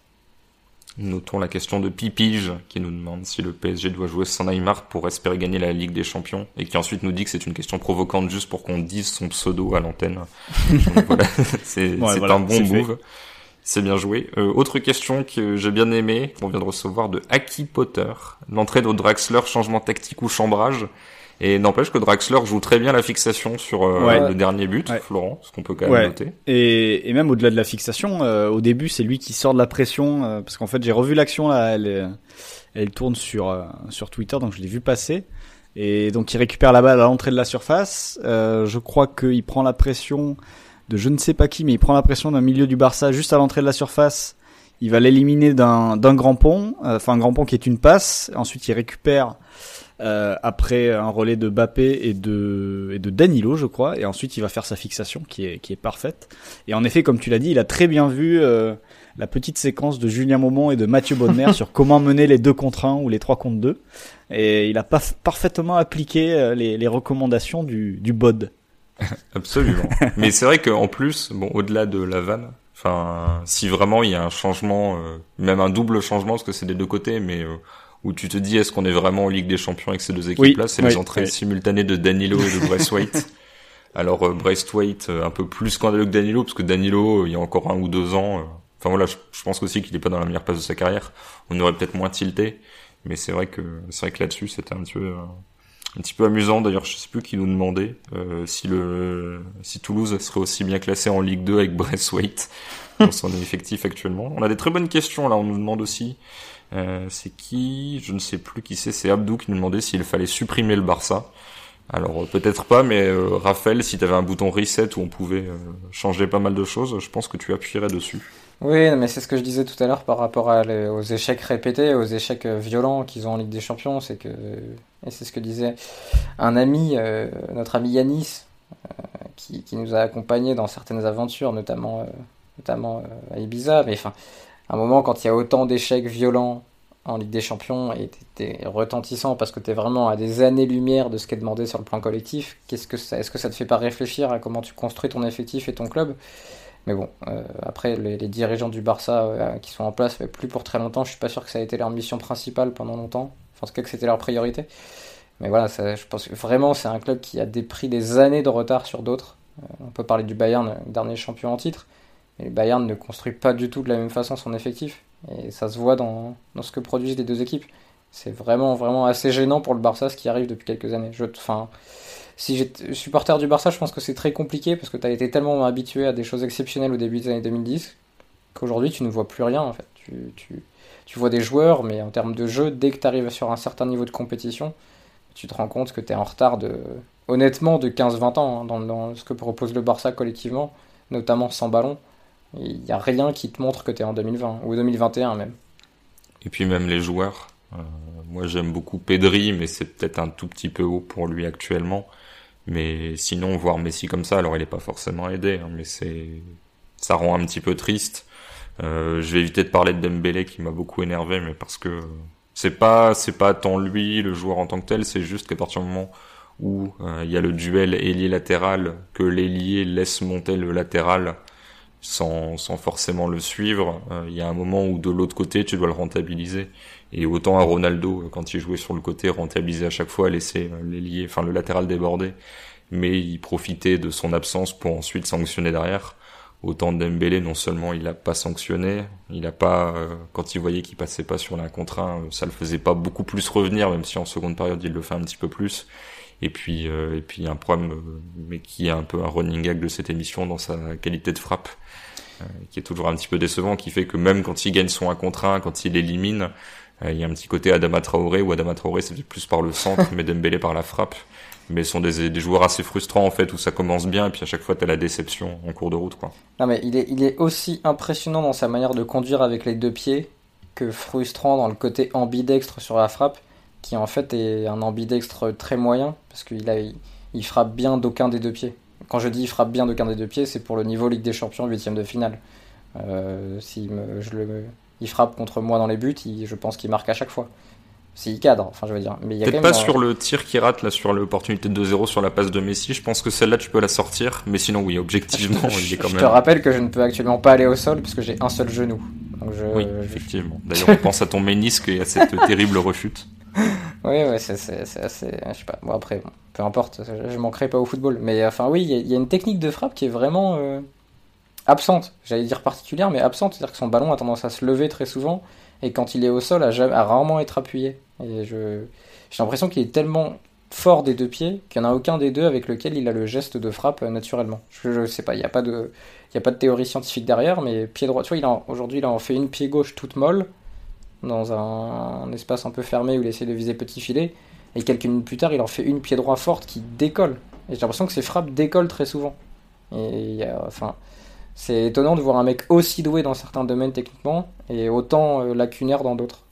B: Notons la question de Pipige qui nous demande si le P S G doit jouer sans Neymar pour espérer gagner la Ligue des Champions et qui ensuite nous dit que c'est une question provocante juste pour qu'on dise son pseudo à l'antenne. Donc voilà, c'est, ouais, c'est voilà, un bon c'est move. Fait. C'est bien joué. Euh, autre question que j'ai bien aimée, qu'on vient de recevoir de Aki Potter. L'entrée de Draxler, changement tactique ou chambrage. Et n'empêche que Draxler joue très bien la fixation sur euh, ouais. le dernier but, ouais. Florent, ce qu'on peut quand même ouais. noter.
C: Et, et même au-delà de la fixation, euh, au début, c'est lui qui sort de la pression, euh, parce qu'en fait, j'ai revu l'action là, elle, elle tourne sur euh, sur Twitter, donc je l'ai vu passer. Et donc il récupère la balle à l'entrée de la surface. Euh, je crois qu'il prend la pression de je ne sais pas qui, mais il prend la pression d'un milieu du Barça juste à l'entrée de la surface. Il va l'éliminer d'un d'un grand pont, enfin euh, un grand pont qui est une passe. Ensuite, il récupère. Euh, après un relais de Mbappé et de et de Danilo, je crois, et ensuite il va faire sa fixation qui est qui est parfaite. Et en effet, comme tu l'as dit, il a très bien vu euh, la petite séquence de Julien Maumont et de Mathieu Bonnemer sur comment mener les deux contre un ou les trois contre deux, et il a pas parfaitement appliqué euh, les les recommandations du du B O D.
B: Absolument. Mais c'est vrai qu'en plus, bon, au-delà de la vanne, enfin, si vraiment il y a un changement, euh, même un double changement, parce que c'est des deux côtés, mais euh, où tu te dis est-ce qu'on est vraiment en Ligue des Champions avec ces deux équipes-là, oui, c'est oui, les entrées oui. simultanées de Danilo et de Braithwaite. Alors euh, Braithwaite euh, un peu plus scandaleux que Danilo, parce que Danilo, euh, il y a encore un ou deux ans, euh, enfin voilà, je, je pense aussi qu'il est pas dans la meilleure passe de sa carrière. On aurait peut-être moins tilté, mais c'est vrai que c'est vrai que là-dessus c'était un petit peu euh, un petit peu amusant. D'ailleurs, je sais plus qui nous demandait euh, si le si Toulouse serait aussi bien classé en Ligue deux avec Braithwaite dans son effectif actuellement. On a des très bonnes questions là. On nous demande aussi. Euh, c'est qui? Je ne sais plus qui c'est. C'est Abdou qui nous demandait s'il fallait supprimer le Barça. Alors euh, peut-être pas, mais euh, Raphaël, si tu avais un bouton reset où on pouvait euh, changer pas mal de choses, je pense que tu appuierais dessus.
D: Oui, mais c'est ce que je disais tout à l'heure par rapport à les, aux échecs répétés, aux échecs violents qu'ils ont en Ligue des Champions. C'est que, et c'est ce que disait un ami, euh, notre ami Yanis, euh, qui, qui nous a accompagnés dans certaines aventures, notamment, euh, notamment euh, à Ibiza. Mais enfin. À un moment, quand il y a autant d'échecs violents en Ligue des Champions et t'es, t'es retentissant parce que t'es vraiment à des années-lumière de ce qui est demandé sur le plan collectif, qu'est-ce que ça, est-ce que ça te fait pas réfléchir à comment tu construis ton effectif et ton club? Mais bon, euh, après, les, les dirigeants du Barça euh, qui sont en place, mais plus pour très longtemps, je suis pas sûr que ça a été leur mission principale pendant longtemps. Enfin, en tout cas, que c'était leur priorité. Mais voilà, ça, je pense que vraiment, c'est un club qui a des, pris des années de retard sur d'autres. Euh, on peut parler du Bayern, dernier champion en titre. Et le Bayern ne construit pas du tout de la même façon son effectif. Et ça se voit dans, dans ce que produisent les deux équipes. C'est vraiment, vraiment assez gênant pour le Barça ce qui arrive depuis quelques années. Je, enfin, si j'étais supporter du Barça, je pense que c'est très compliqué parce que tu as été tellement habitué à des choses exceptionnelles au début des années deux mille dix qu'aujourd'hui tu ne vois plus rien en fait. Tu, tu, tu vois des joueurs, mais en termes de jeu, dès que tu arrives sur un certain niveau de compétition, tu te rends compte que tu es en retard de, honnêtement, de quinze vingt ans hein, dans, dans ce que propose le Barça collectivement, notamment sans ballon. Il n'y a rien qui te montre que tu es en deux mille vingt, ou deux mille vingt et un même.
B: Et puis même les joueurs. Euh, moi j'aime beaucoup Pedri, mais c'est peut-être un tout petit peu haut pour lui actuellement. Mais sinon, voir Messi comme ça, alors il n'est pas forcément aidé, hein, mais c'est ça rend un petit peu triste. Euh, je vais éviter de parler de Dembélé qui m'a beaucoup énervé, mais parce que c'est pas c'est pas tant lui, le joueur en tant que tel, c'est juste qu'à partir du moment où euh, il y a le duel ailier-latéral, que l'ailier laisse monter le latéral, sans sans forcément le suivre, il euh, y a un moment où de l'autre côté tu dois le rentabiliser, et autant à Ronaldo quand il jouait sur le côté rentabiliser à chaque fois, laisser l'ailier, enfin le latéral déborder, mais il profitait de son absence pour ensuite sanctionner derrière. Autant Dembélé, non seulement il a pas sanctionné, il a pas euh, quand il voyait qu'il passait pas sur l'un contre un, ça le faisait pas beaucoup plus revenir, même si en seconde période il le fait un petit peu plus. Et puis euh, et puis un problème, euh, mais qui est un peu un running gag de cette émission dans sa qualité de frappe, euh, qui est toujours un petit peu décevant, qui fait que même quand il gagne son un contre un, quand il élimine, euh, il y a un petit côté Adama Traoré, où Adama Traoré c'est plus par le centre, mais Dembélé par la frappe. Mais ce sont des, des joueurs assez frustrants en fait, où ça commence bien et puis à chaque fois t'as la déception en cours de route quoi.
D: Non mais il est, il est aussi impressionnant dans sa manière de conduire avec les deux pieds que frustrant dans le côté ambidextre sur la frappe, qui en fait est un ambidextre très moyen, parce qu'il a, il, il frappe bien d'aucun des deux pieds. Quand je dis il frappe bien d'aucun des deux pieds, c'est pour le niveau Ligue des Champions, huitième de finale. Euh, si me, je le, il frappe contre moi dans les buts, il, je pense qu'il marque à chaque fois. s'il cadre, enfin je veux dire. Mais il y a
B: Peut-être
D: quand même
B: pas
D: dans...
B: sur le tir qui rate, là, sur l'opportunité de deux zéro sur la passe de Messi. Je pense que celle-là, tu peux la sortir. Mais sinon, oui, objectivement,
D: je,
B: il est quand
D: je
B: même...
D: te rappelle que je ne peux actuellement pas aller au sol parce que j'ai un seul genou. Donc je,
B: Oui,
D: je...
B: effectivement. D'ailleurs, on pense à ton ménisque et à cette terrible rechute.
D: Oui, ouais, c'est, c'est, c'est assez... Je sais pas, bon après, bon, peu importe, je, je manquerai pas au football. Mais enfin oui, il y, y a une technique de frappe qui est vraiment euh, absente. J'allais dire particulière, mais absente. C'est-à-dire que son ballon a tendance à se lever très souvent. Et quand il est au sol, à, jamais, à rarement être appuyé. Et je, j'ai l'impression qu'il est tellement fort des deux pieds qu'il n'y en a aucun des deux avec lequel il a le geste de frappe euh, naturellement. Je, je sais pas, il n'y a pas de, il y a pas de théorie scientifique derrière, mais pied droit, tu vois, il a, aujourd'hui il a en fait une pied gauche toute molle dans un, un espace un peu fermé où il essaie de viser petit filet, et quelques minutes plus tard il en fait une pied droit forte qui décolle. Et j'ai l'impression que ses frappes décollent très souvent. Et il y a, enfin. C'est étonnant de voir un mec aussi doué dans certains domaines techniquement et autant euh, lacunaire dans d'autres.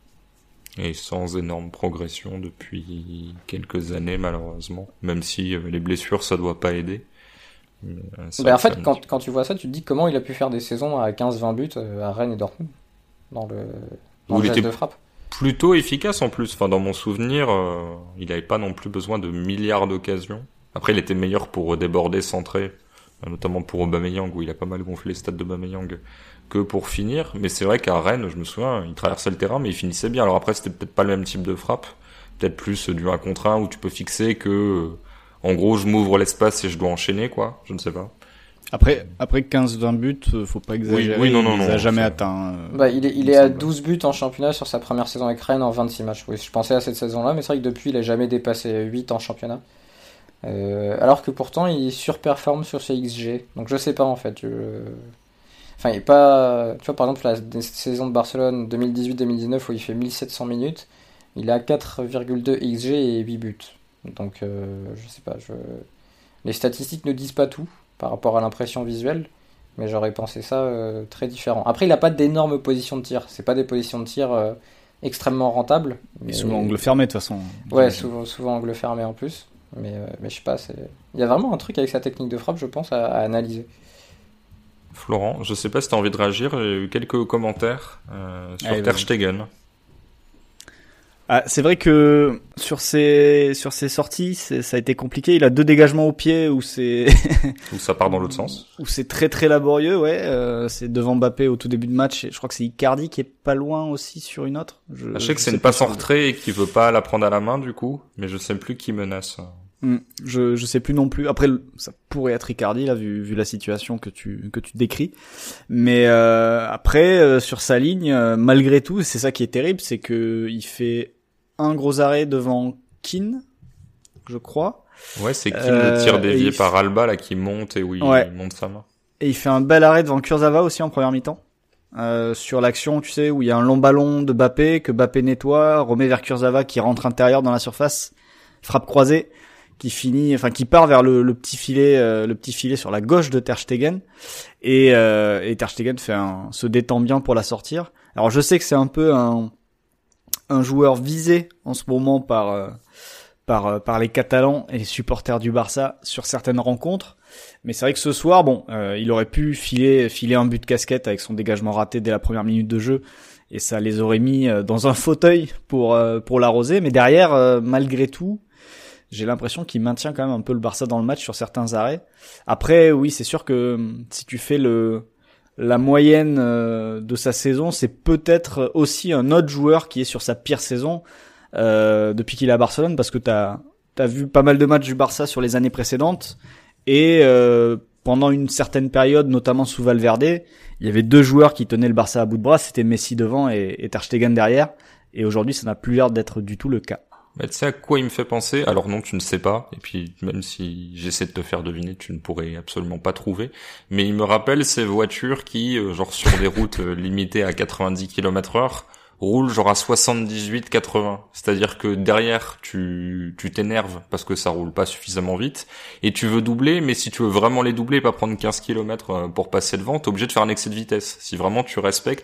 B: Et sans énorme progression depuis quelques années, malheureusement. Même si euh, les blessures, ça doit pas aider. Mais, euh,
D: bah en fait, quand, quand tu vois ça, tu te dis comment il a pu faire des saisons à quinze vingt buts euh, à Rennes et Dortmund dans le, dans
B: Où
D: le
B: il
D: geste
B: était
D: de frappe.
B: plutôt efficace en plus. Enfin, dans mon souvenir, euh, il avait pas non plus besoin de milliards d'occasions. Après, il était meilleur pour déborder, centrer, notamment pour Aubameyang, où il a pas mal gonflé les stats d'Aubameyang, que pour finir. Mais c'est vrai qu'à Rennes, je me souviens, il traversait le terrain, mais il finissait bien. Alors après, c'était peut-être pas le même type de frappe, peut-être plus du un contre un, où tu peux fixer que, en gros, je m'ouvre l'espace et je dois enchaîner, quoi. Je ne sais pas.
C: Après, après quinze vingt buts, faut pas exagérer.
B: Oui, oui, non, non,
C: il
B: non,
C: les a jamais
B: c'est...
C: atteint. Euh,
D: bah, il est, il
C: il
D: est à
C: semble.
D: douze buts en championnat sur sa première saison avec Rennes en vingt-six matchs. Oui, je pensais à cette saison-là, mais c'est vrai que depuis, il a jamais dépassé huit en championnat. Euh, alors que pourtant il surperforme sur ses X G, donc je sais pas en fait. Je... Enfin, il est pas. Tu vois, par exemple, la saison de Barcelone deux mille dix-huit deux mille dix-neuf où il fait mille sept cents minutes, il a quatre virgule deux X G et huit buts. Donc, euh, je sais pas. Je... Les statistiques ne disent pas tout par rapport à l'impression visuelle, mais j'aurais pensé ça euh, très différent. Après, il a pas d'énormes positions de tir. C'est pas des positions de tir euh, extrêmement rentables.
C: Mais
D: Mais...
C: souvent angle fermé de toute façon.
D: Ouais, souvent, souvent angle fermé en plus. Mais, euh, mais je sais pas, c'est... il y a vraiment un truc avec sa technique de frappe, je pense, à, à analyser.
B: Florent, je sais pas si t'as envie de réagir, j'ai eu quelques commentaires euh, sur
C: Allez,
B: Ter
C: vas-y.
B: Stegen.
C: Ah, c'est vrai que sur ses sur ses sorties, c'est, ça a été compliqué. Il a deux dégagements au pied où c'est
B: Ou ça part dans l'autre sens.
C: où c'est très très laborieux. Ouais, euh, c'est devant Mbappé au tout début de match. Et je crois que c'est Icardi qui est pas loin aussi sur une autre. Je,
B: Je sais que
C: je
B: c'est
C: sais
B: une
C: plus
B: passe en
C: sur-
B: retrait et qu'il veut pas la prendre à la main du coup, mais je sais plus qui menace.
C: Hmm, je je sais plus non plus. Après, le- ça pourrait être Icardi là, vu vu la situation que tu que tu décris. Mais euh, après, euh, sur sa ligne, euh, malgré tout, c'est ça qui est terrible, c'est que il fait un gros arrêt devant Keane, je crois,
B: Ouais, c'est qui
C: Euh,
B: le tir
C: et
B: dévié
C: il f-
B: par Alba là qui monte et où il
C: Ouais.
B: monte sa main.
C: et il fait un bel arrêt devant Kurzawa aussi en première mi-temps. Euh, sur l'action, tu sais, où il y a un long ballon de Mbappé que Mbappé nettoie, remet vers Kurzawa qui rentre intérieur dans la surface, frappe croisée, qui finit, enfin qui part vers le, le petit filet, euh, le petit filet sur la gauche de Ter Stegen, et, euh, et Ter Stegen fait un, se détend bien pour la sortir. Alors je sais que c'est un peu un, un joueur visé en ce moment par euh, par euh, par les Catalans et les supporters du Barça sur certaines rencontres. Mais c'est vrai que ce soir, bon, euh, il aurait pu filer filer un but de casquette avec son dégagement raté dès la première minute de jeu, et ça les aurait mis euh, dans un fauteuil pour euh, pour l'arroser. Mais derrière, euh, malgré tout, j'ai l'impression qu'il maintient quand même un peu le Barça dans le match sur certains arrêts. Après, oui, c'est sûr que hum, si tu fais le la moyenne euh, de sa saison, c'est peut-être aussi un autre joueur qui est sur sa pire saison euh, depuis qu'il est à Barcelone, parce que t'as t'as vu pas mal de matchs du Barça sur les années précédentes, et euh, pendant une certaine période, notamment sous Valverde, il y avait deux joueurs qui tenaient le Barça à bout de bras, c'était Messi devant et, et Ter Stegen derrière, et aujourd'hui ça n'a plus l'air d'être du tout le cas.
B: Mais tu sais à quoi il me fait penser? Alors non, tu ne sais pas, et puis même si j'essaie de te faire deviner, tu ne pourrais absolument pas trouver. Mais il me rappelle ces voitures qui, euh, genre sur des routes euh, limitées à quatre-vingt-dix kilomètres heure, roulent genre à soixante-dix-huit quatre-vingts. C'est-à-dire que derrière, tu tu t'énerves parce que ça roule pas suffisamment vite, et tu veux doubler, mais si tu veux vraiment les doubler et pas prendre quinze kilomètres pour passer devant, t'es obligé de faire un excès de vitesse. Si vraiment tu respectes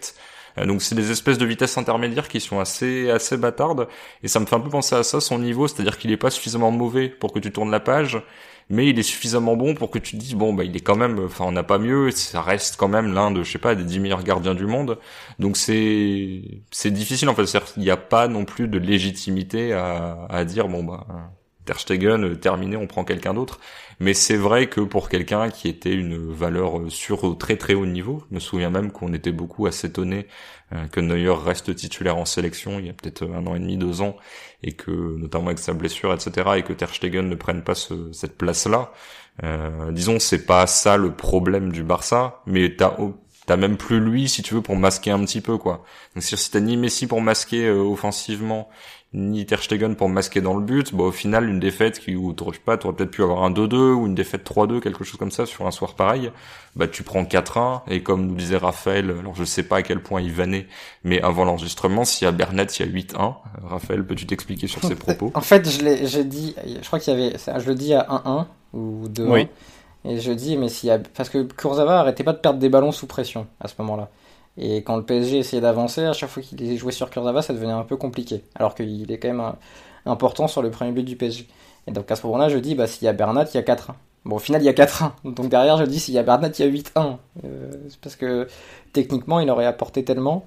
B: Euh, donc c'est des espèces de vitesses intermédiaires qui sont assez assez bâtardes, et ça me fait un peu penser à ça, son niveau, c'est-à-dire qu'il est pas suffisamment mauvais pour que tu tournes la page, mais il est suffisamment bon pour que tu te dises bon bah il est quand même, enfin on n'a pas mieux, ça reste quand même l'un de je sais pas des dix meilleurs gardiens du monde. Donc c'est c'est difficile en fait, c'est-à-dire qu'il n'y a pas non plus de légitimité à à dire bon bah Ter Stegen terminé, on prend quelqu'un d'autre. Mais c'est vrai que pour quelqu'un qui était une valeur sur au très très haut niveau, je me souviens même qu'on était beaucoup à s'étonner euh, que Neuer reste titulaire en sélection il y a peut-être un an et demi, deux ans, et que notamment avec sa blessure, et cetera, et que Ter Stegen ne prenne pas ce, cette place-là. Euh, disons, c'est pas ça le problème du Barça, mais t'as t'as même plus lui, si tu veux, pour masquer un petit peu, quoi. Donc si t'as ni Messi pour masquer euh, offensivement, ni Ter Stegen pour masquer dans le but, bah au final une défaite qui où t'aurais pas, t'aurais peut-être pu avoir un deux deux ou une défaite trois deux, quelque chose comme ça sur un soir pareil. Bah tu prends quatre un, et comme nous disait Raphaël, alors je sais pas à quel point il vannait, mais avant l'enregistrement, s'il y a Bernat, il y a huit un. Raphaël, peux-tu t'expliquer sur ses propos?
D: En fait, je l'ai j'ai dit, je crois qu'il y avait, je le dis à un un ou deux un. Oui. Et je dis, mais s'il y a, parce que Kurzawa arrêtait pas de perdre des ballons sous pression à ce moment-là. Et quand le P S G essayait d'avancer, à chaque fois qu'il jouait sur Kurzawa, ça devenait un peu compliqué. Alors qu'il est quand même un, important sur le premier but du P S G. Et donc à ce moment-là, je dis, bah s'il y a Bernat, il y a quatre un. Bon, au final, il y a quatre un. Donc derrière, je dis, s'il y a Bernat, il y a huit un. Euh, c'est parce que techniquement, il aurait apporté tellement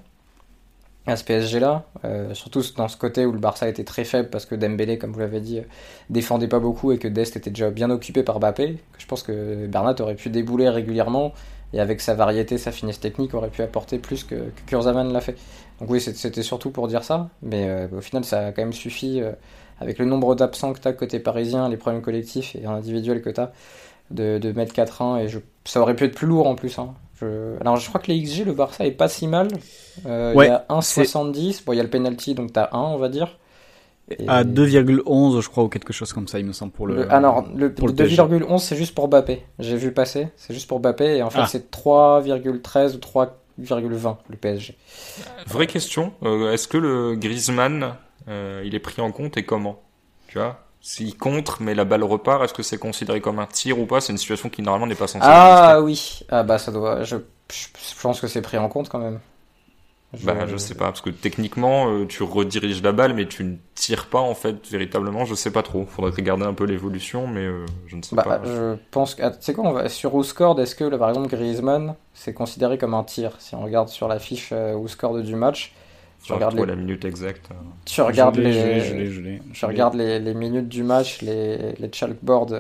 D: à ce P S G-là, euh, surtout dans ce côté où le Barça était très faible parce que Dembélé, comme vous l'avez dit, défendait pas beaucoup et que Dest était déjà bien occupé par Mbappé, que je pense que Bernat aurait pu débouler régulièrement et avec sa variété, sa finesse technique, aurait pu apporter plus que, que Kurzawa l'a fait. Donc oui, c'était surtout pour dire ça, mais euh, au final, ça a quand même suffi, euh, avec le nombre d'absents que t'as côté parisien, les problèmes collectifs et individuels que t'as, de, de mettre quatre un, et je, ça aurait pu être plus lourd en plus, hein. Je... Alors je crois que les X G, le Barça est pas si mal. Euh,
C: ouais,
D: il y a un virgule soixante-dix. Bon, il y a le penalty, donc t'as un, on va dire.
C: Et... À deux virgule onze, je crois, ou quelque chose comme ça, il me semble, pour le.
D: le... Ah non, le, le deux virgule onze, c'est juste pour Mbappé. J'ai vu passer, c'est juste pour Mbappé, et en fait, ah. c'est trois virgule treize ou trois virgule vingt, le P S G.
B: Vraie question, euh, est-ce que le Griezmann, euh, il est pris en compte et comment? Tu vois? S'il contre, mais la balle repart, est-ce que c'est considéré comme un tir ou pas? C'est une situation qui normalement n'est pas censée
D: Ah exister. Oui, ah bah ça doit. Je, je pense que c'est pris en compte quand même.
B: Je... Bah je sais pas, parce que techniquement euh, tu rediriges la balle, mais tu ne tires pas en fait véritablement. Je sais pas trop. Faudrait regarder un peu l'évolution, mais euh, je ne sais
D: bah,
B: pas.
D: Je pense que tu sais quoi, on va sur WhoScored, est-ce que là, par exemple Griezmann c'est considéré comme un tir? Si on regarde sur la fiche euh, WhoScored du match.
B: Tu regardes les... la minute exacte.
D: Tu regardes
C: je
D: les,
C: je l'ai, je l'ai, je l'ai.
D: Tu regardes les, les minutes du match, les, les chalkboards,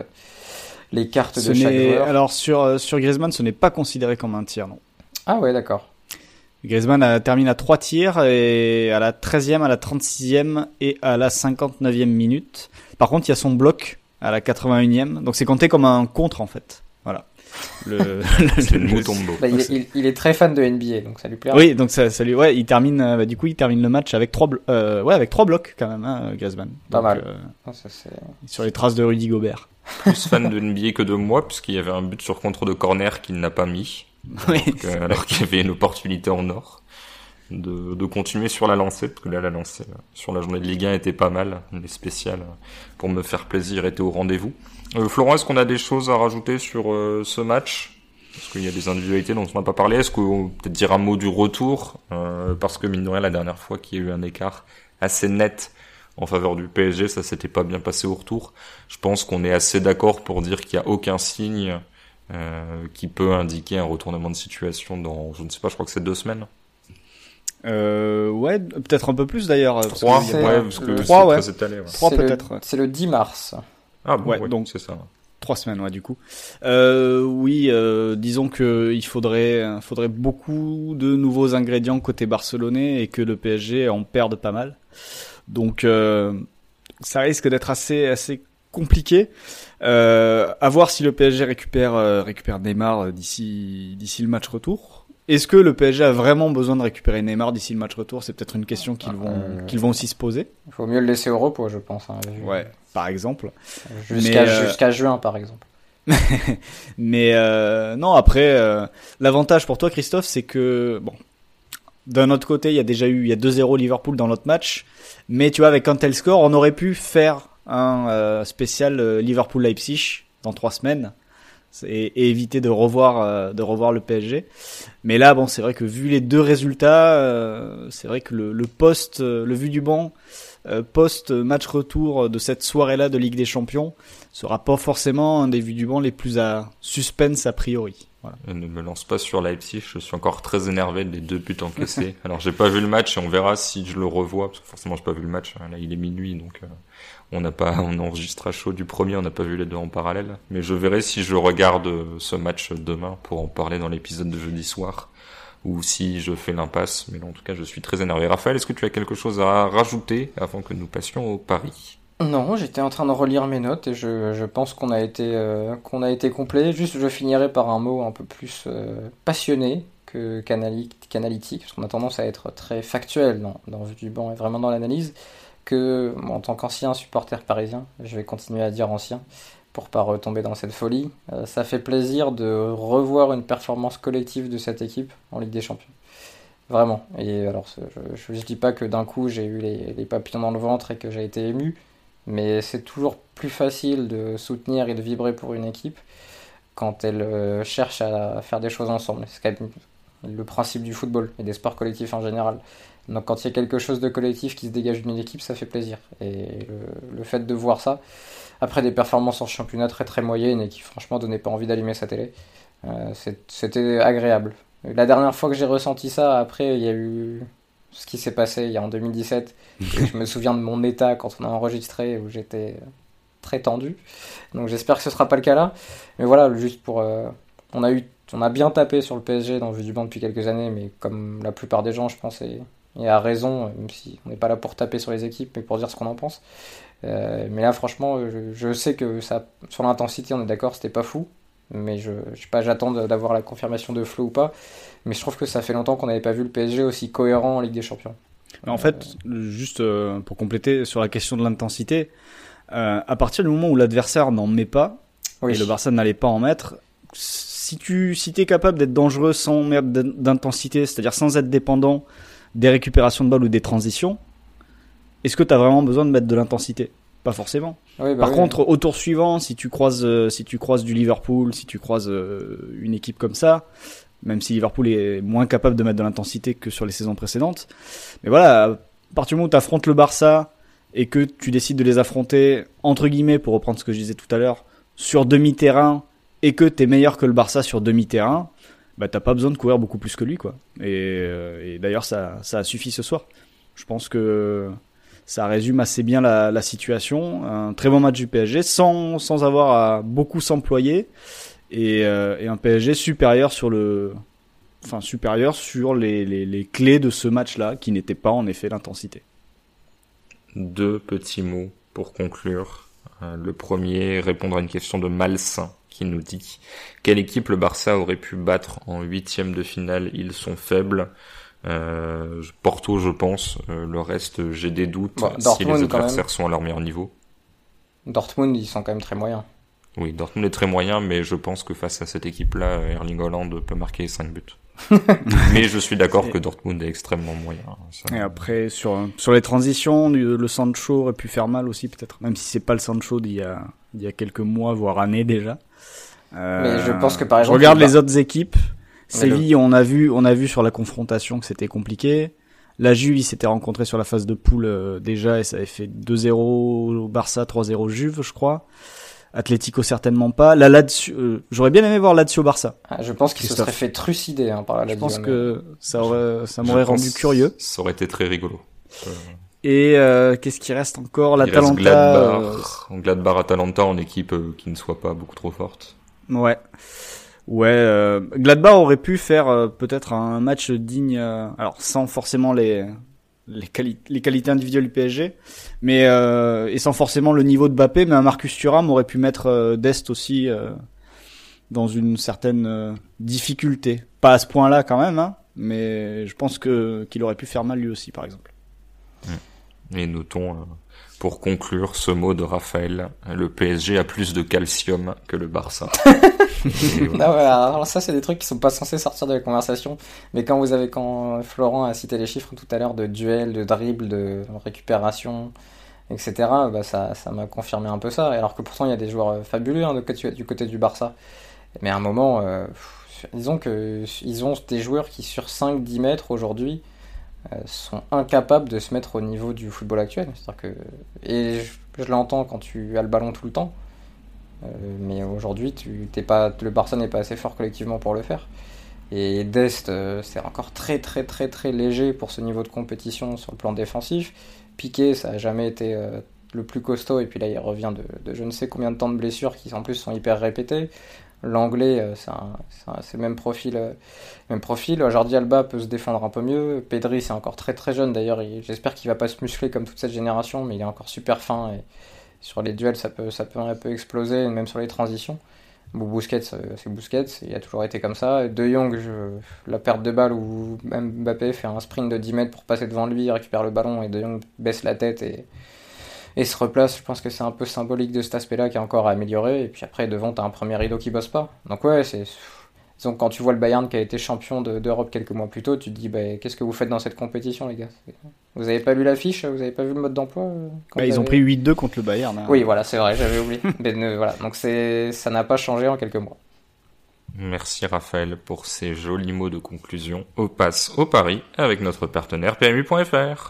D: les cartes
C: ce
D: de chaque joueur.
C: Alors sur, sur Griezmann, ce n'est pas considéré comme un tir, non.
D: Ah ouais, d'accord.
C: Griezmann a, termine à trois tirs, et à la treizième, à la trente-sixième et à la cinquante-neuvième minute. Par contre, il y a son bloc à la quatre-vingt-unième, donc c'est compté comme un contre en fait. Voilà. Le,
B: le, le mouton
D: bah, il, est, il, il est très fan de N B A, donc ça lui plaît.
C: Oui, donc ça, ça lui, ouais, il termine, bah, du coup, il termine le match avec trois, blo- euh, ouais, avec trois blocs quand même, hein, Griezmann.
D: Pas
C: donc,
D: mal.
C: Euh,
D: oh, ça, c'est...
C: Sur les traces de Rudy Gobert.
B: Plus fan de N B A que de moi, puisqu'il y avait un but sur contre de corner qu'il n'a pas mis,
C: oui,
B: donc, euh, alors qu'il y avait une opportunité en or de, de continuer sur la lancée, parce que là, la lancée sur la journée de Ligue un était pas mal, les spéciales pour me faire plaisir étaient au rendez-vous. Euh, Florent, est-ce qu'on a des choses à rajouter sur euh, ce match? Est-ce qu'il y a des individualités dont on n'a pas parlé? Est-ce qu'on peut peut-être dire un mot du retour, euh, parce que mine de rien, la dernière fois qu'il y a eu un écart assez net en faveur du P S G, ça s'était pas bien passé au retour. Je pense qu'on est assez d'accord pour dire qu'il n'y a aucun signe euh, qui peut indiquer un retournement de situation dans, je ne sais pas, je crois que c'est deux semaines.
C: Euh, ouais, peut-être un peu plus d'ailleurs.
B: Trois,
C: parce
B: ouais,
C: pas...
B: parce que
C: le...
B: c'est
C: trois, ouais.
B: très étalé. Ouais.
C: Trois
D: c'est
C: peut-être.
D: Le...
C: Ouais.
D: C'est le dix mars.
B: Ah bon,
C: ouais,
B: ouais,
C: donc
B: c'est ça.
C: Trois semaines, ouais, du coup. Euh, oui, euh, disons que il faudrait, faudrait beaucoup de nouveaux ingrédients côté barcelonais et que le P S G en perde pas mal. Donc, euh, ça risque d'être assez, assez compliqué. Euh, à voir si le P S G récupère, euh, récupère Neymar d'ici, d'ici le match retour. Est-ce que le P S G a vraiment besoin de récupérer Neymar d'ici le match retour? C'est peut-être une question qu'ils vont, euh... qu'ils vont aussi se poser.
D: Il faut mieux le laisser au repos, je pense. Hein,
C: ouais, par exemple.
D: Jusqu'à, euh... jusqu'à juin, par exemple.
C: Mais euh, non, après, euh, l'avantage pour toi, Christophe, c'est que, bon, d'un autre côté, il y a déjà eu, il y a deux zéro Liverpool dans l'autre match, mais tu vois, avec un tel score, on aurait pu faire un euh, spécial euh, Liverpool-Leipzig dans trois semaines. et, et éviter de revoir euh, de revoir le P S G. Mais là, bon, c'est vrai que vu les deux résultats, euh, c'est vrai que le, le post, euh, le vu du banc, euh, post match retour de cette soirée-là de Ligue des Champions sera pas forcément un des vues du banc les plus à suspense a priori. Voilà.
B: Et ne me lance pas sur Leipzig, je suis encore très énervé des deux buts encaissés. Alors j'ai pas vu le match et on verra si je le revois, parce que forcément j'ai pas vu le match, là il est minuit donc euh, on n'a pas, on enregistre à chaud du premier, on n'a pas vu les deux en parallèle. Mais je verrai si je regarde ce match demain pour en parler dans l'épisode de jeudi soir, ou si je fais l'impasse, mais là, en tout cas je suis très énervé. Raphaël, est-ce que tu as quelque chose à rajouter avant que nous passions au pari ?
D: Non, j'étais en train de relire mes notes et je, je pense qu'on a été euh, qu'on a été complet. Juste, je finirai par un mot un peu plus euh, passionné que qu'anali- qu'analytique, parce qu'on a tendance à être très factuel dans, dans Vue du banc et vraiment dans l'analyse. Que bon, en tant qu'ancien supporter parisien, je vais continuer à dire ancien pour pas retomber dans cette folie. Euh, ça fait plaisir de revoir une performance collective de cette équipe en Ligue des Champions. Vraiment. Et alors, je, je, je dis pas que d'un coup j'ai eu les, les papillons dans le ventre et que j'ai été ému. Mais c'est toujours plus facile de soutenir et de vibrer pour une équipe quand elle euh, cherche à faire des choses ensemble. C'est quand même le principe du football et des sports collectifs en général. Donc quand il y a quelque chose de collectif qui se dégage d'une équipe, ça fait plaisir. Et le, le fait de voir ça, après des performances en championnat très très moyennes et qui franchement donnaient pas envie d'allumer sa télé, euh, c'est, c'était agréable. La dernière fois que j'ai ressenti ça, après il y a eu ce qui s'est passé il y a en deux mille dix-sept. Et je me souviens de mon état quand on a enregistré où j'étais très tendu. Donc j'espère que ce sera pas le cas là. Mais voilà, juste pour euh, on a eu on a bien tapé sur le P S G dans le Vue du banc depuis quelques années, mais comme la plupart des gens, je pense, et, et à raison, même si on n'est pas là pour taper sur les équipes, mais pour dire ce qu'on en pense. Euh, mais là, franchement, je, je sais que ça, sur l'intensité, on est d'accord, c'était pas fou. Mais je, je sais pas, j'attends d'avoir la confirmation de Flo ou pas. Mais je trouve que ça fait longtemps qu'on n'avait pas vu le P S G aussi cohérent en Ligue des Champions.
C: En fait, juste euh, pour compléter sur la question de l'intensité, euh, à partir du moment où l'adversaire n'en met pas, oui. Et le Barça n'allait pas en mettre, si tu si t'es capable d'être dangereux sans mettre d'intensité, c'est-à-dire sans être dépendant des récupérations de balles ou des transitions, est-ce que tu as vraiment besoin de mettre de l'intensité ? Pas forcément.
D: Oui, bah
C: Par
D: oui.
C: contre, au tour suivant, si tu croises, euh, si tu croises du Liverpool, si tu croises euh, une équipe comme ça, même si Liverpool est moins capable de mettre de l'intensité que sur les saisons précédentes, mais voilà, à partir du moment où tu affrontes le Barça et que tu décides de les affronter, entre guillemets, pour reprendre ce que je disais tout à l'heure, sur demi-terrain, et que tu es meilleur que le Barça sur demi-terrain, bah t'as pas besoin de courir beaucoup plus que lui, quoi. Et, euh, et d'ailleurs, ça, ça a suffi ce soir. Je pense que ça résume assez bien la, la situation. Un très bon match du P S G, sans, sans avoir à beaucoup s'employer, et, euh, et un P S G supérieur sur le, enfin supérieur sur les, les, les clés de ce match-là, qui n'étaient pas en effet l'intensité.
B: Deux petits mots pour conclure. Euh, le premier, répondre à une question de Malsain qui nous dit quelle équipe le Barça aurait pu battre en huitième de finale. Ils sont faibles. Euh, Porto, je pense. Euh, le reste, j'ai des doutes
D: bon,
B: si
D: Dortmund,
B: les adversaires sont à leur meilleur niveau.
D: Dortmund, ils sont quand même très moyens.
B: Oui, Dortmund est très moyen, mais je pense que face à cette équipe-là, Erling Haaland peut marquer cinq buts. Mais je suis d'accord que Dortmund est extrêmement moyen. Ça...
C: Et après, sur, sur les transitions, le Sancho aurait pu faire mal aussi, peut-être. Même si c'est pas le Sancho d'il y a, d'il y a quelques mois, voire années déjà. Euh,
D: mais je pense que par exemple...
C: Je regarde les autres équipes.
D: Mais
C: Séville,
D: le...
C: on a vu, on a vu sur la confrontation que c'était compliqué. La Juve, ils s'étaient rencontrés sur la phase de poule euh, déjà et ça avait fait deux zéro au Barça, trois zéro Juve, je crois. Atlético certainement pas. La Lazio, euh, j'aurais bien aimé voir Lazio Barça.
D: Ah, je pense qu'il se serait fait trucider hein, par la Lazio.
C: Je pense
D: mais...
C: que ça aurait, ça m'aurait rendu curieux.
B: Ça aurait été très rigolo. Euh...
C: Et euh, qu'est-ce qui reste encore? La L'Atalanta.
B: Gladbach, euh... Gladbach Atalanta en équipe euh, qui ne soit pas beaucoup trop forte.
C: Ouais. Ouais, euh, Gladbach aurait pu faire euh, peut-être un match digne, euh, alors sans forcément les les, quali- les qualités individuelles du P S G, mais euh, et sans forcément le niveau de Mbappé, mais un Marcus Thuram aurait pu mettre euh, Dest aussi euh, dans une certaine euh, difficulté. Pas à ce point-là quand même, hein, mais je pense que qu'il aurait pu faire mal lui aussi, par exemple.
B: Et notons, euh, pour conclure, ce mot de Raphaël, le P S G a plus de calcium que le Barça.
D: Et voilà. Non, voilà. Alors ça, c'est des trucs qui sont pas censés sortir de la conversation, mais quand vous avez, quand Florent a cité les chiffres tout à l'heure de duel, de dribble, de récupération, et cetera, bah ça, ça m'a confirmé un peu ça. Alors que pourtant, il y a des joueurs fabuleux hein, du côté du Barça. Mais à un moment, euh, disons que ils ont des joueurs qui sur cinq dix mètres aujourd'hui euh, sont incapables de se mettre au niveau du football actuel. C'est-à-dire que, et je, je l'entends quand tu as le ballon tout le temps, euh, mais aujourd'hui tu, t'es pas, le Barça n'est pas assez fort collectivement pour le faire. Et Dest, euh, c'est encore très très très très léger pour ce niveau de compétition sur le plan défensif. Piqué, ça a jamais été euh, le plus costaud, et puis là il revient de, de je ne sais combien de temps de blessures qui en plus sont hyper répétées. L'anglais, euh, c'est, un, c'est, un, c'est le même profil, euh, même profil. Jordi Alba peut se défendre un peu mieux. Pedri, c'est encore très très jeune d'ailleurs. Il, j'espère qu'il va pas se muscler comme toute cette génération, mais il est encore super fin, et sur les duels ça peut, ça peut un peu exploser, même sur les transitions. Bon, Busquets, c'est Busquets, il a toujours été comme ça. De Jong, je, la perte de balle où même Mbappé fait un sprint de dix mètres pour passer devant lui, récupère le ballon et De Jong baisse la tête et, et se replace. Je pense que c'est un peu symbolique de cet aspect-là qui est encore à améliorer. Et puis après, devant, t'as un premier rideau qui bosse pas. Donc ouais, c'est... Donc quand tu vois le Bayern qui a été champion de, d'Europe quelques mois plus tôt, tu te dis bah, qu'est-ce que vous faites dans cette compétition, les gars? Vous avez pas lu l'affiche? Vous avez pas vu le mode d'emploi?
C: Bah, ils avez... ont pris huit deux contre le Bayern. Hein.
D: Oui, voilà, c'est vrai, j'avais oublié. Mais, ne, voilà. Donc c'est... ça n'a pas changé en quelques mois.
B: Merci Raphaël pour ces jolis mots de conclusion. On passe au pari avec notre partenaire P M U point F R.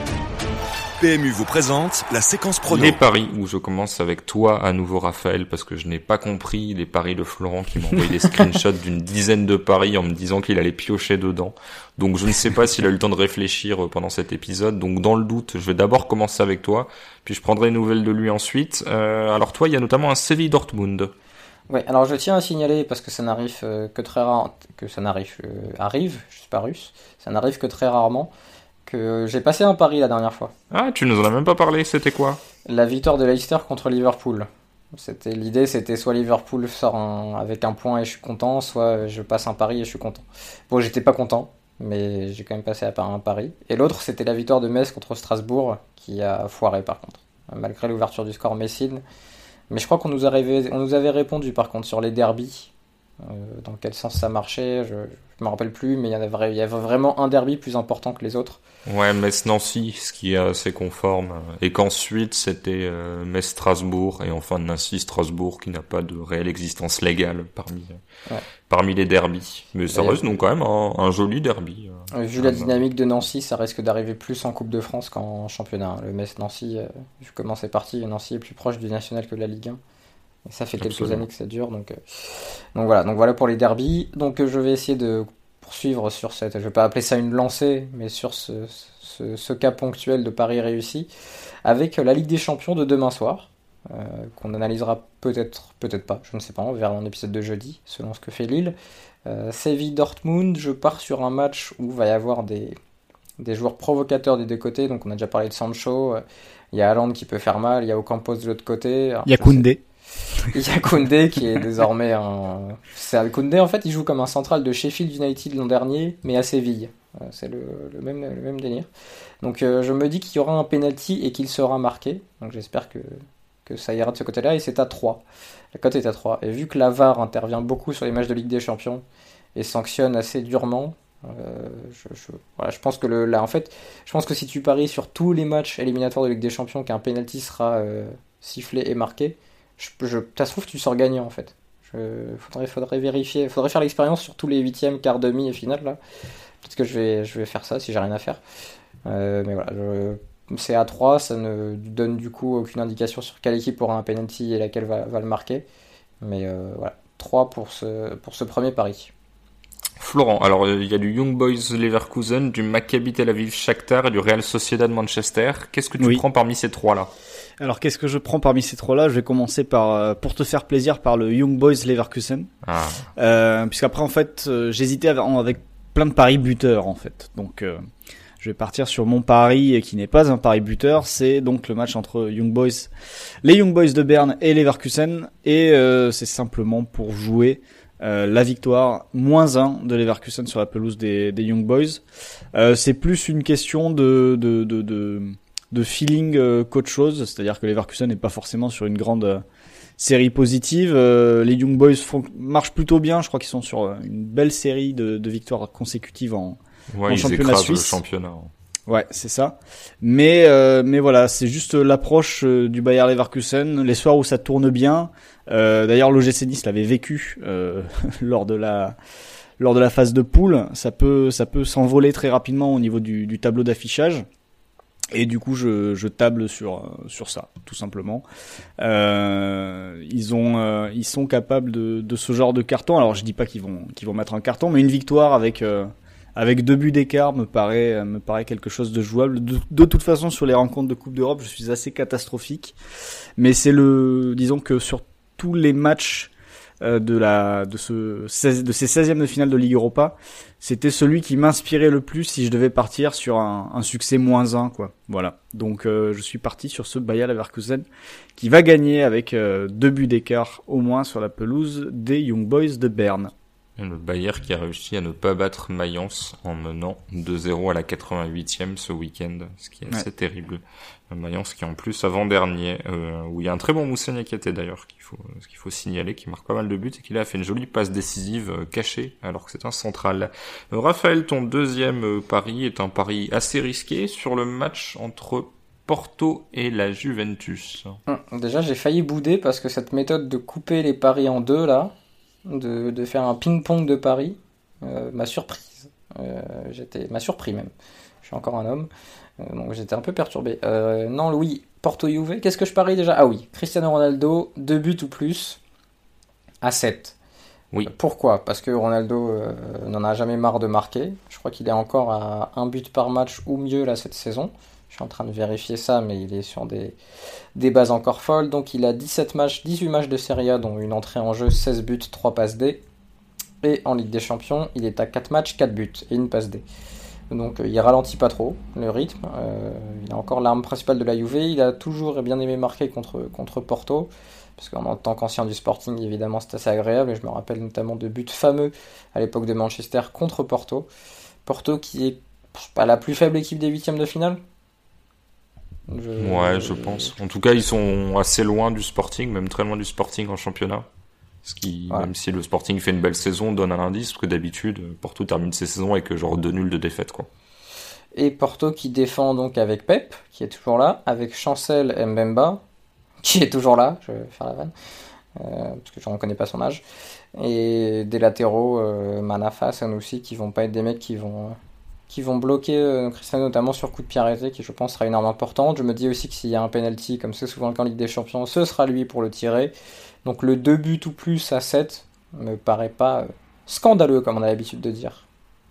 A: P M U vous présente la séquence prono.
B: Les paris, où je commence avec toi à nouveau Raphaël, parce que je n'ai pas compris les paris de Florent qui m'a envoyé des screenshots d'une dizaine de paris en me disant qu'il allait piocher dedans. Donc je ne sais pas s'il a eu le temps de réfléchir pendant cet épisode. Donc dans le doute, je vais d'abord commencer avec toi, puis je prendrai une nouvelle de lui ensuite. Euh, alors toi, il y a notamment un Séville Dortmund.
D: Oui, alors je tiens à signaler, parce que ça n'arrive euh, que très rarement, que ça n'arrive, euh, arrive, je suis pas russe, ça n'arrive que très rarement, que j'ai passé un pari la dernière fois.
B: Ah, tu nous en as même pas parlé, c'était quoi?
D: La victoire de Leicester contre Liverpool. C'était, l'idée c'était soit Liverpool sort un, avec un point et je suis content, soit je passe un pari et je suis content. Bon, j'étais pas content, mais j'ai quand même passé à un pari. Et l'autre, c'était la victoire de Metz contre Strasbourg, qui a foiré par contre, malgré l'ouverture du score messine. Mais je crois qu'on nous, arrivait, on nous avait répondu par contre sur les derbies, euh, dans quel sens ça marchait, je ne me rappelle plus, mais il y, avait, il y avait vraiment un derby plus important que les autres.
B: Ouais, Metz-Nancy, ce qui est assez conforme, et qu'ensuite c'était euh, Metz-Strasbourg, et enfin Nancy-Strasbourg, qui n'a pas de réelle existence légale parmi, ouais. parmi les derbies. Mais ça reste donc quand même un, un joli derby.
D: Euh, vu la dynamique de Nancy, ça risque d'arriver plus en Coupe de France qu'en championnat. Le Metz-Nancy, euh, vu comment c'est parti, Nancy est plus proche du national que de la Ligue un. Et ça fait quelques Absolument. années que ça dure, donc, euh, donc voilà. Donc voilà pour les derbies. Donc euh, je vais essayer de poursuivre sur cette, je vais pas appeler ça une lancée, mais sur ce, ce, ce cas ponctuel de paris réussi, avec la Ligue des Champions de demain soir, euh, qu'on analysera peut-être, peut-être pas, je ne sais pas, on verra dans l'épisode de jeudi, selon ce que fait Lille. Euh, Séville Dortmund, je pars sur un match où il va y avoir des, des joueurs provocateurs des deux côtés, donc on a déjà parlé de Sancho, il euh, y a Haaland qui peut faire mal, il y a Ocampos de l'autre côté.
C: Il y a Koundé.
D: Il y a Koundé qui est désormais un... C'est, Koundé en fait il joue comme un central de Sheffield United l'an dernier, mais à Séville. C'est le, le, même, le même délire. Donc euh, je me dis qu'il y aura un penalty et qu'il sera marqué. Donc j'espère que, que ça ira de ce côté-là, et c'est à trois. La cote est à trois. Et vu que la V A R intervient beaucoup sur les matchs de Ligue des Champions et sanctionne assez durement, euh, je, je, voilà, je pense que le, là en fait, je pense que si tu paries sur tous les matchs éliminatoires de Ligue des Champions qu'un penalty sera euh, sifflé et marqué, Je, je, ça se trouve tu sors gagnant en fait. Je, faudrait, faudrait vérifier, faudrait faire l'expérience sur tous les huitièmes, quart, demi et finale là. Peut-être que je vais, je vais faire ça si j'ai rien à faire. Euh, mais voilà, je, c'est à trois, ça ne donne du coup aucune indication sur quelle équipe aura un penalty et laquelle va, va le marquer. Mais euh, voilà, trois pour ce, pour ce premier pari.
B: Florent, alors il y a du Young Boys Leverkusen, du Maccabi Tel Aviv Shakhtar et du Real Sociedad Manchester. Qu'est-ce que tu oui. prends parmi ces trois-là?
C: Alors, qu'est-ce que je prends parmi ces trois-là? Je vais commencer par, pour te faire plaisir, par le Young Boys Leverkusen. Ah. Euh, puisqu'après, en fait, euh, j'hésitais avec, avec plein de paris buteurs, en fait. Donc, euh, je vais partir sur mon pari qui n'est pas un pari buteur. C'est donc le match entre Young Boys, les Young Boys de Berne et Leverkusen. Et euh, c'est simplement pour jouer euh, la victoire moins un de Leverkusen sur la pelouse des, des Young Boys. Euh, c'est plus une question de... de, de, de de feeling euh, qu'autre chose, c'est-à-dire que Leverkusen n'est pas forcément sur une grande euh, série positive. Euh, les Young Boys font, marchent plutôt bien, je crois qu'ils sont sur euh, une belle série de, de victoires consécutives en,
B: ouais,
C: en championnat suisse.
B: Le championnat.
C: Ouais, c'est ça. Mais euh, mais voilà, c'est juste l'approche euh, du Bayer Leverkusen. Les soirs où ça tourne bien. Euh, d'ailleurs, l'O G C Nice l'avait vécu euh, lors de la lors de la phase de poule. Ça peut ça peut s'envoler très rapidement au niveau du, du tableau d'affichage. Et du coup, je, je table sur sur ça, tout simplement. Euh, ils ont euh, ils sont capables de de ce genre de carton. Alors, je dis pas qu'ils vont qu'ils vont mettre un carton, mais une victoire avec euh, avec deux buts d'écart me paraît me paraît quelque chose de jouable. De, de toute façon, sur les rencontres de Coupe d'Europe, je suis assez catastrophique. Mais c'est le, disons que sur tous les matchs euh, de la de ce seize, de ces seizièmes de finale de Ligue Europa, c'était celui qui m'inspirait le plus si je devais partir sur un, un succès moins un, quoi. Voilà. Donc euh, je suis parti sur ce Bayer Leverkusen qui va gagner avec euh, deux buts d'écart au moins sur la pelouse des Young Boys de Berne.
B: Le Bayer qui a réussi à ne pas battre Mayence en menant deux zéro à la quatre-vingt-huitième ce week-end, ce qui est assez ouais. terrible. Mayence qui en plus avant-dernier, euh, où il y a un très bon Moussa Niakhaté d'ailleurs, qu'il faut, ce qu'il faut signaler, qui marque pas mal de buts et qui là a fait une jolie passe décisive euh, cachée alors que c'est un central. Euh, Raphaël, ton deuxième euh, pari est un pari assez risqué sur le match entre Porto et la Juventus.
D: Hum, déjà j'ai failli bouder parce que cette méthode de couper les paris en deux là, De, de faire un ping-pong de paris euh, m'a surprise. Euh, j'étais, m'a surpris même. Je suis encore un homme, euh, donc j'étais un peu perturbé. Euh, non, oui, Porto Juve. Qu'est-ce que je parie déjà ? Ah oui, Cristiano Ronaldo, deux buts ou plus à sept.
B: Oui.
D: Euh, pourquoi ? Parce que Ronaldo euh, n'en a jamais marre de marquer. Je crois qu'il est encore à un but par match ou mieux là cette saison. Je suis en train de vérifier ça, mais il est sur des, des bases encore folles. Donc il a dix-sept matchs, dix-huit matchs de Serie A, dont une entrée en jeu, seize buts, trois passes D. Et en Ligue des Champions, il est à quatre matchs, quatre buts et une passe D. Donc il ralentit pas trop le rythme. Euh, il a encore l'arme principale de la Juve. Il a toujours bien aimé marquer contre, contre Porto. Parce qu'en tant qu'ancien du Sporting, évidemment, c'est assez agréable. Et je me rappelle notamment de buts fameux à l'époque de Manchester contre Porto. Porto qui est pas la plus faible équipe des huitièmes de finale.
B: Je... Ouais, je pense. En tout cas, ils sont assez loin du Sporting, même très loin du Sporting en championnat. Ce qui, ouais. Même si le Sporting fait une belle saison, donne un indice, parce que d'habitude, Porto termine ses saisons avec genre deux nuls de défaite, quoi.
D: Et Porto qui défend donc avec Pep, qui est toujours là, avec Chancel Mbemba, qui est toujours là, je vais faire la vanne, euh, parce que je ne reconnais pas son âge, et des latéraux, euh, Manafa, Sanoussi, qui vont pas être des mecs qui vont... Euh, qui vont bloquer euh, Cristiano notamment sur coup de pied arrêté, qui je pense sera une arme importante. Je me dis aussi que s'il y a un penalty, comme c'est souvent le cas en Ligue des Champions, ce sera lui pour le tirer. Donc le deux buts ou plus à sept me paraît pas euh, scandaleux, comme on a l'habitude de dire.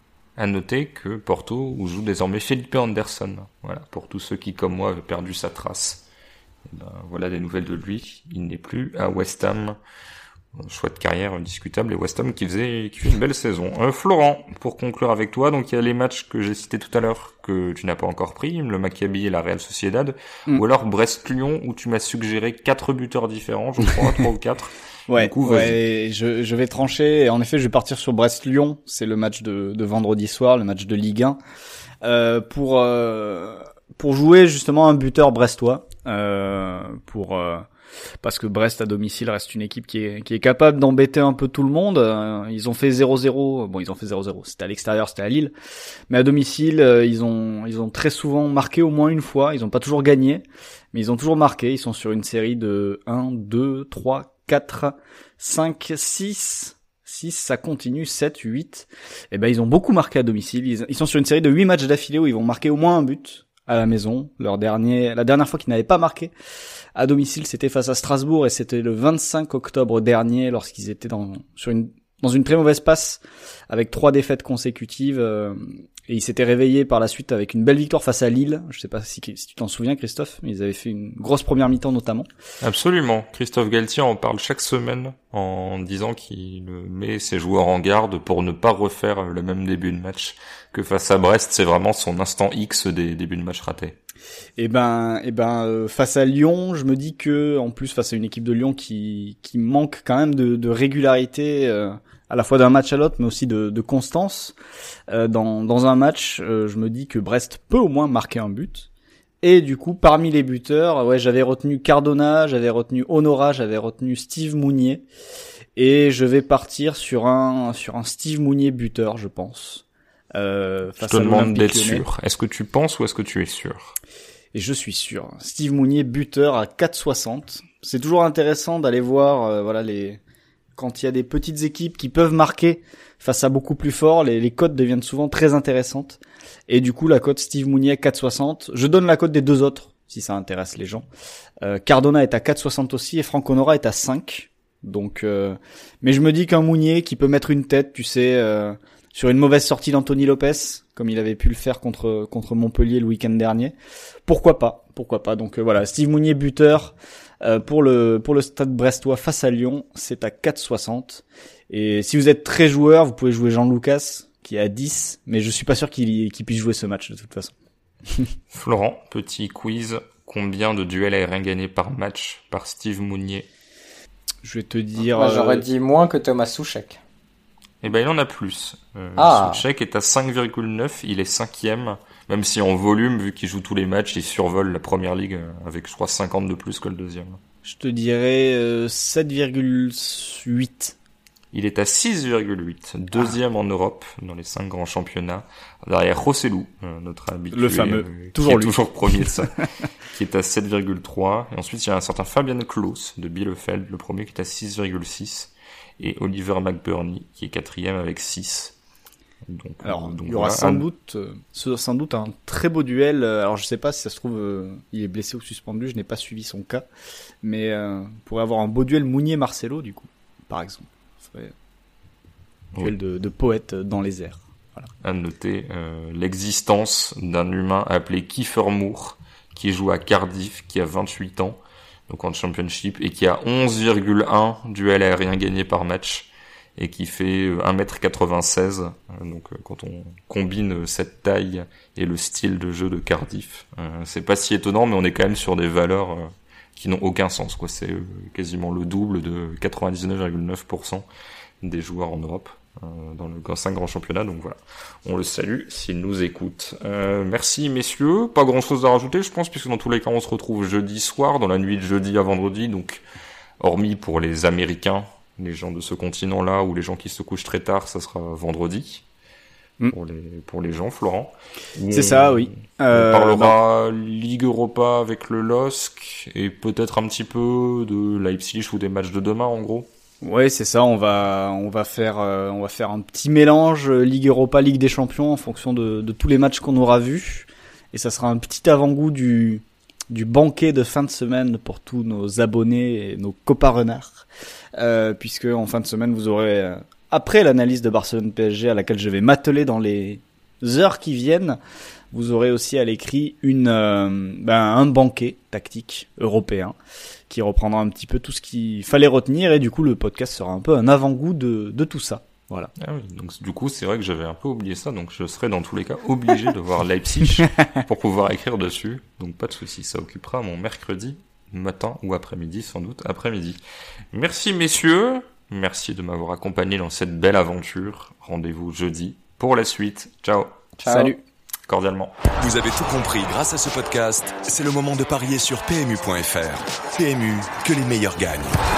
B: À noter que Porto joue désormais Felipe Anderson. Voilà, pour tous ceux qui, comme moi, avaient perdu sa trace. Et ben, voilà des nouvelles de lui. Il n'est plus à West Ham. Chouette carrière discutable, et West Ham qui faisait qui fait une belle saison. Euh, Florent, pour conclure avec toi, donc il y a les matchs que j'ai cités tout à l'heure que tu n'as pas encore pris, le Maccabi et la Real Sociedad, mm. ou alors Brest-Lyon où tu m'as suggéré quatre buteurs différents, je crois, trois ou quatre.
C: Ouais, du coup, ouais, je, je vais trancher. Et en effet, je vais partir sur Brest-Lyon. C'est le match de, de vendredi soir, le match de Ligue un, euh, pour euh, pour jouer justement un buteur brestois, euh, pour euh, parce que Brest à domicile reste une équipe qui est qui est capable d'embêter un peu tout le monde. Ils ont fait zéro zéro. Bon, ils ont fait zéro zéro. C'était à l'extérieur, c'était à Lille. Mais à domicile, ils ont ils ont très souvent marqué au moins une fois. Ils ont pas toujours gagné, mais ils ont toujours marqué. Ils sont sur une série de un, deux, trois, quatre, cinq, six. six, ça continue, sept, huit. Et ben ils ont beaucoup marqué à domicile. Ils, ils sont sur une série de huit matchs d'affilée où ils vont marquer au moins un but à la maison. Leur dernier, la dernière fois qu'ils n'avaient pas marqué à domicile, c'était face à Strasbourg et c'était le vingt-cinq octobre dernier lorsqu'ils étaient dans sur une dans une très mauvaise passe avec trois défaites consécutives euh, et ils s'étaient réveillés par la suite avec une belle victoire face à Lille. Je sais pas si, si tu t'en souviens, Christophe, mais ils avaient fait une grosse première mi-temps notamment.
B: Absolument. Christophe Galtier en parle chaque semaine en disant qu'il met ses joueurs en garde pour ne pas refaire le même début de match que face à Brest. C'est vraiment son instant X des débuts de match ratés.
C: Et ben, et ben, euh, face à Lyon, je me dis que, en plus, face à une équipe de Lyon qui qui manque quand même de, de régularité, euh, à la fois d'un match à l'autre, mais aussi de, de constance euh, dans dans un match, euh, je me dis que Brest peut au moins marquer un but. Et du coup, parmi les buteurs, ouais, j'avais retenu Cardona, j'avais retenu Honora, j'avais retenu Steve Mounier, et je vais partir sur un sur un Steve Mounier buteur, je pense. Euh, face
B: je te
C: à
B: demande d'être
C: Lyonnais.
B: sûr. Est-ce que tu penses ou est-ce que tu es sûr?
C: Et je suis sûr. Steve Mounier, buteur à quatre soixante. C'est toujours intéressant d'aller voir, euh, voilà, les quand il y a des petites équipes qui peuvent marquer face à beaucoup plus fort, les, les cotes deviennent souvent très intéressantes. Et du coup, la cote Steve Mounier quatre soixante. Je donne la cote des deux autres, si ça intéresse les gens. Euh, Cardona est à quatre soixante aussi et Franck Honora est à cinq. Donc, euh, mais je me dis qu'un Mounier qui peut mettre une tête, tu sais, euh, sur une mauvaise sortie d'Anthony Lopez, comme il avait pu le faire contre contre Montpellier le week-end dernier, pourquoi pas, pourquoi pas. Donc euh, voilà, Steve Mounier buteur euh, pour le pour le Stade Brestois face à Lyon, c'est à quatre soixante. Et si vous êtes très joueur, vous pouvez jouer Jean Lucas qui est à dix, mais je suis pas sûr qu'il qu'il puisse jouer ce match de toute façon.
B: Florent, petit quiz, combien de duels aériens gagnés par match par Steve Mounier?
C: Je vais te dire...
D: Moi, j'aurais
C: euh...
D: dit moins que Thomas Souček.
B: Eh ben, il en a plus. Euh,
D: ah.
B: Souček est à cinq virgule neuf, il est cinquième, même si en volume, vu qu'il joue tous les matchs, il survole la première ligue avec, je crois, cinquante de plus que le deuxième.
C: Je te dirais euh, sept virgule huit.
B: Il est à six virgule huit, deuxième ah. en Europe, dans les cinq grands championnats, derrière Rossellou, euh, notre habitué,
C: le fameux,
B: euh,
C: toujours
B: qui est
C: lui.
B: toujours premier de ça, qui est à sept virgule trois, et ensuite il y a un certain Fabian Klos de Bielefeld, le premier qui est à six virgule six, et Oliver McBurney qui est quatrième avec six. Donc,
C: alors,
B: donc
C: il y aura
B: voilà,
C: sans
B: un...
C: doute, euh, sans doute un très beau duel. Alors, je sais pas si ça se trouve, euh, il est blessé ou suspendu. Je n'ai pas suivi son cas, mais euh, on pourrait avoir un beau duel Mounier-Marcelo du coup, par exemple. Ce serait un duel oui. de, de poète dans les airs. Voilà.
B: À noter euh, l'existence d'un humain appelé Kiefer Moore qui joue à Cardiff, qui a vingt-huit ans, donc en Championship, et qui a onze virgule un duels aériens gagnés par match. Et qui fait un mètre quatre-vingt-seize. Donc quand on combine cette taille et le style de jeu de Cardiff, euh, c'est pas si étonnant, mais on est quand même sur des valeurs euh, qui n'ont aucun sens, quoi. C'est euh, quasiment le double de quatre-vingt-dix-neuf virgule neuf pour cent des joueurs en Europe euh, dans le cinq grands championnats. Donc voilà, on le salue s'il nous écoute. Euh, merci messieurs, pas grand chose à rajouter je pense, puisque dans tous les cas on se retrouve jeudi soir, dans la nuit de jeudi à vendredi, donc hormis pour les Américains, les gens de ce continent-là, ou les gens qui se couchent très tard, ça sera vendredi. Mm. Pour les, pour les gens, Florent.
C: C'est on, ça, oui.
B: On euh, parlera ben... Ligue Europa avec le L O S C, et peut-être un petit peu de Leipzig ou des matchs de demain, en gros.
C: Ouais, c'est ça, on va, on va faire, euh, on va faire un petit mélange Ligue Europa, Ligue des Champions, en fonction de, de tous les matchs qu'on aura vus. Et ça sera un petit avant-goût du, du banquet de fin de semaine pour tous nos abonnés et nos copains renards. Euh, puisque en fin de semaine vous aurez euh, après l'analyse de Barcelone P S G à laquelle je vais m'atteler dans les heures qui viennent, vous aurez aussi à l'écrit une euh, ben, un banquet tactique européen qui reprendra un petit peu tout ce qu'il fallait retenir, et du coup le podcast sera un peu un avant-goût de, de tout ça. Voilà.
B: Ah oui, donc du coup c'est vrai que j'avais un peu oublié ça, donc je serai dans tous les cas obligé de voir Leipzig pour pouvoir écrire dessus, donc pas de souci, ça occupera mon mercredi matin ou après-midi, sans doute après-midi. Merci messieurs, merci de m'avoir accompagné dans cette belle aventure. Rendez-vous jeudi pour la suite. Ciao.
C: Ciao. Salut.
B: Cordialement.
A: Vous avez tout compris grâce à ce podcast. C'est le moment de parier sur P M U point F R. P M U, que les meilleurs gagnent.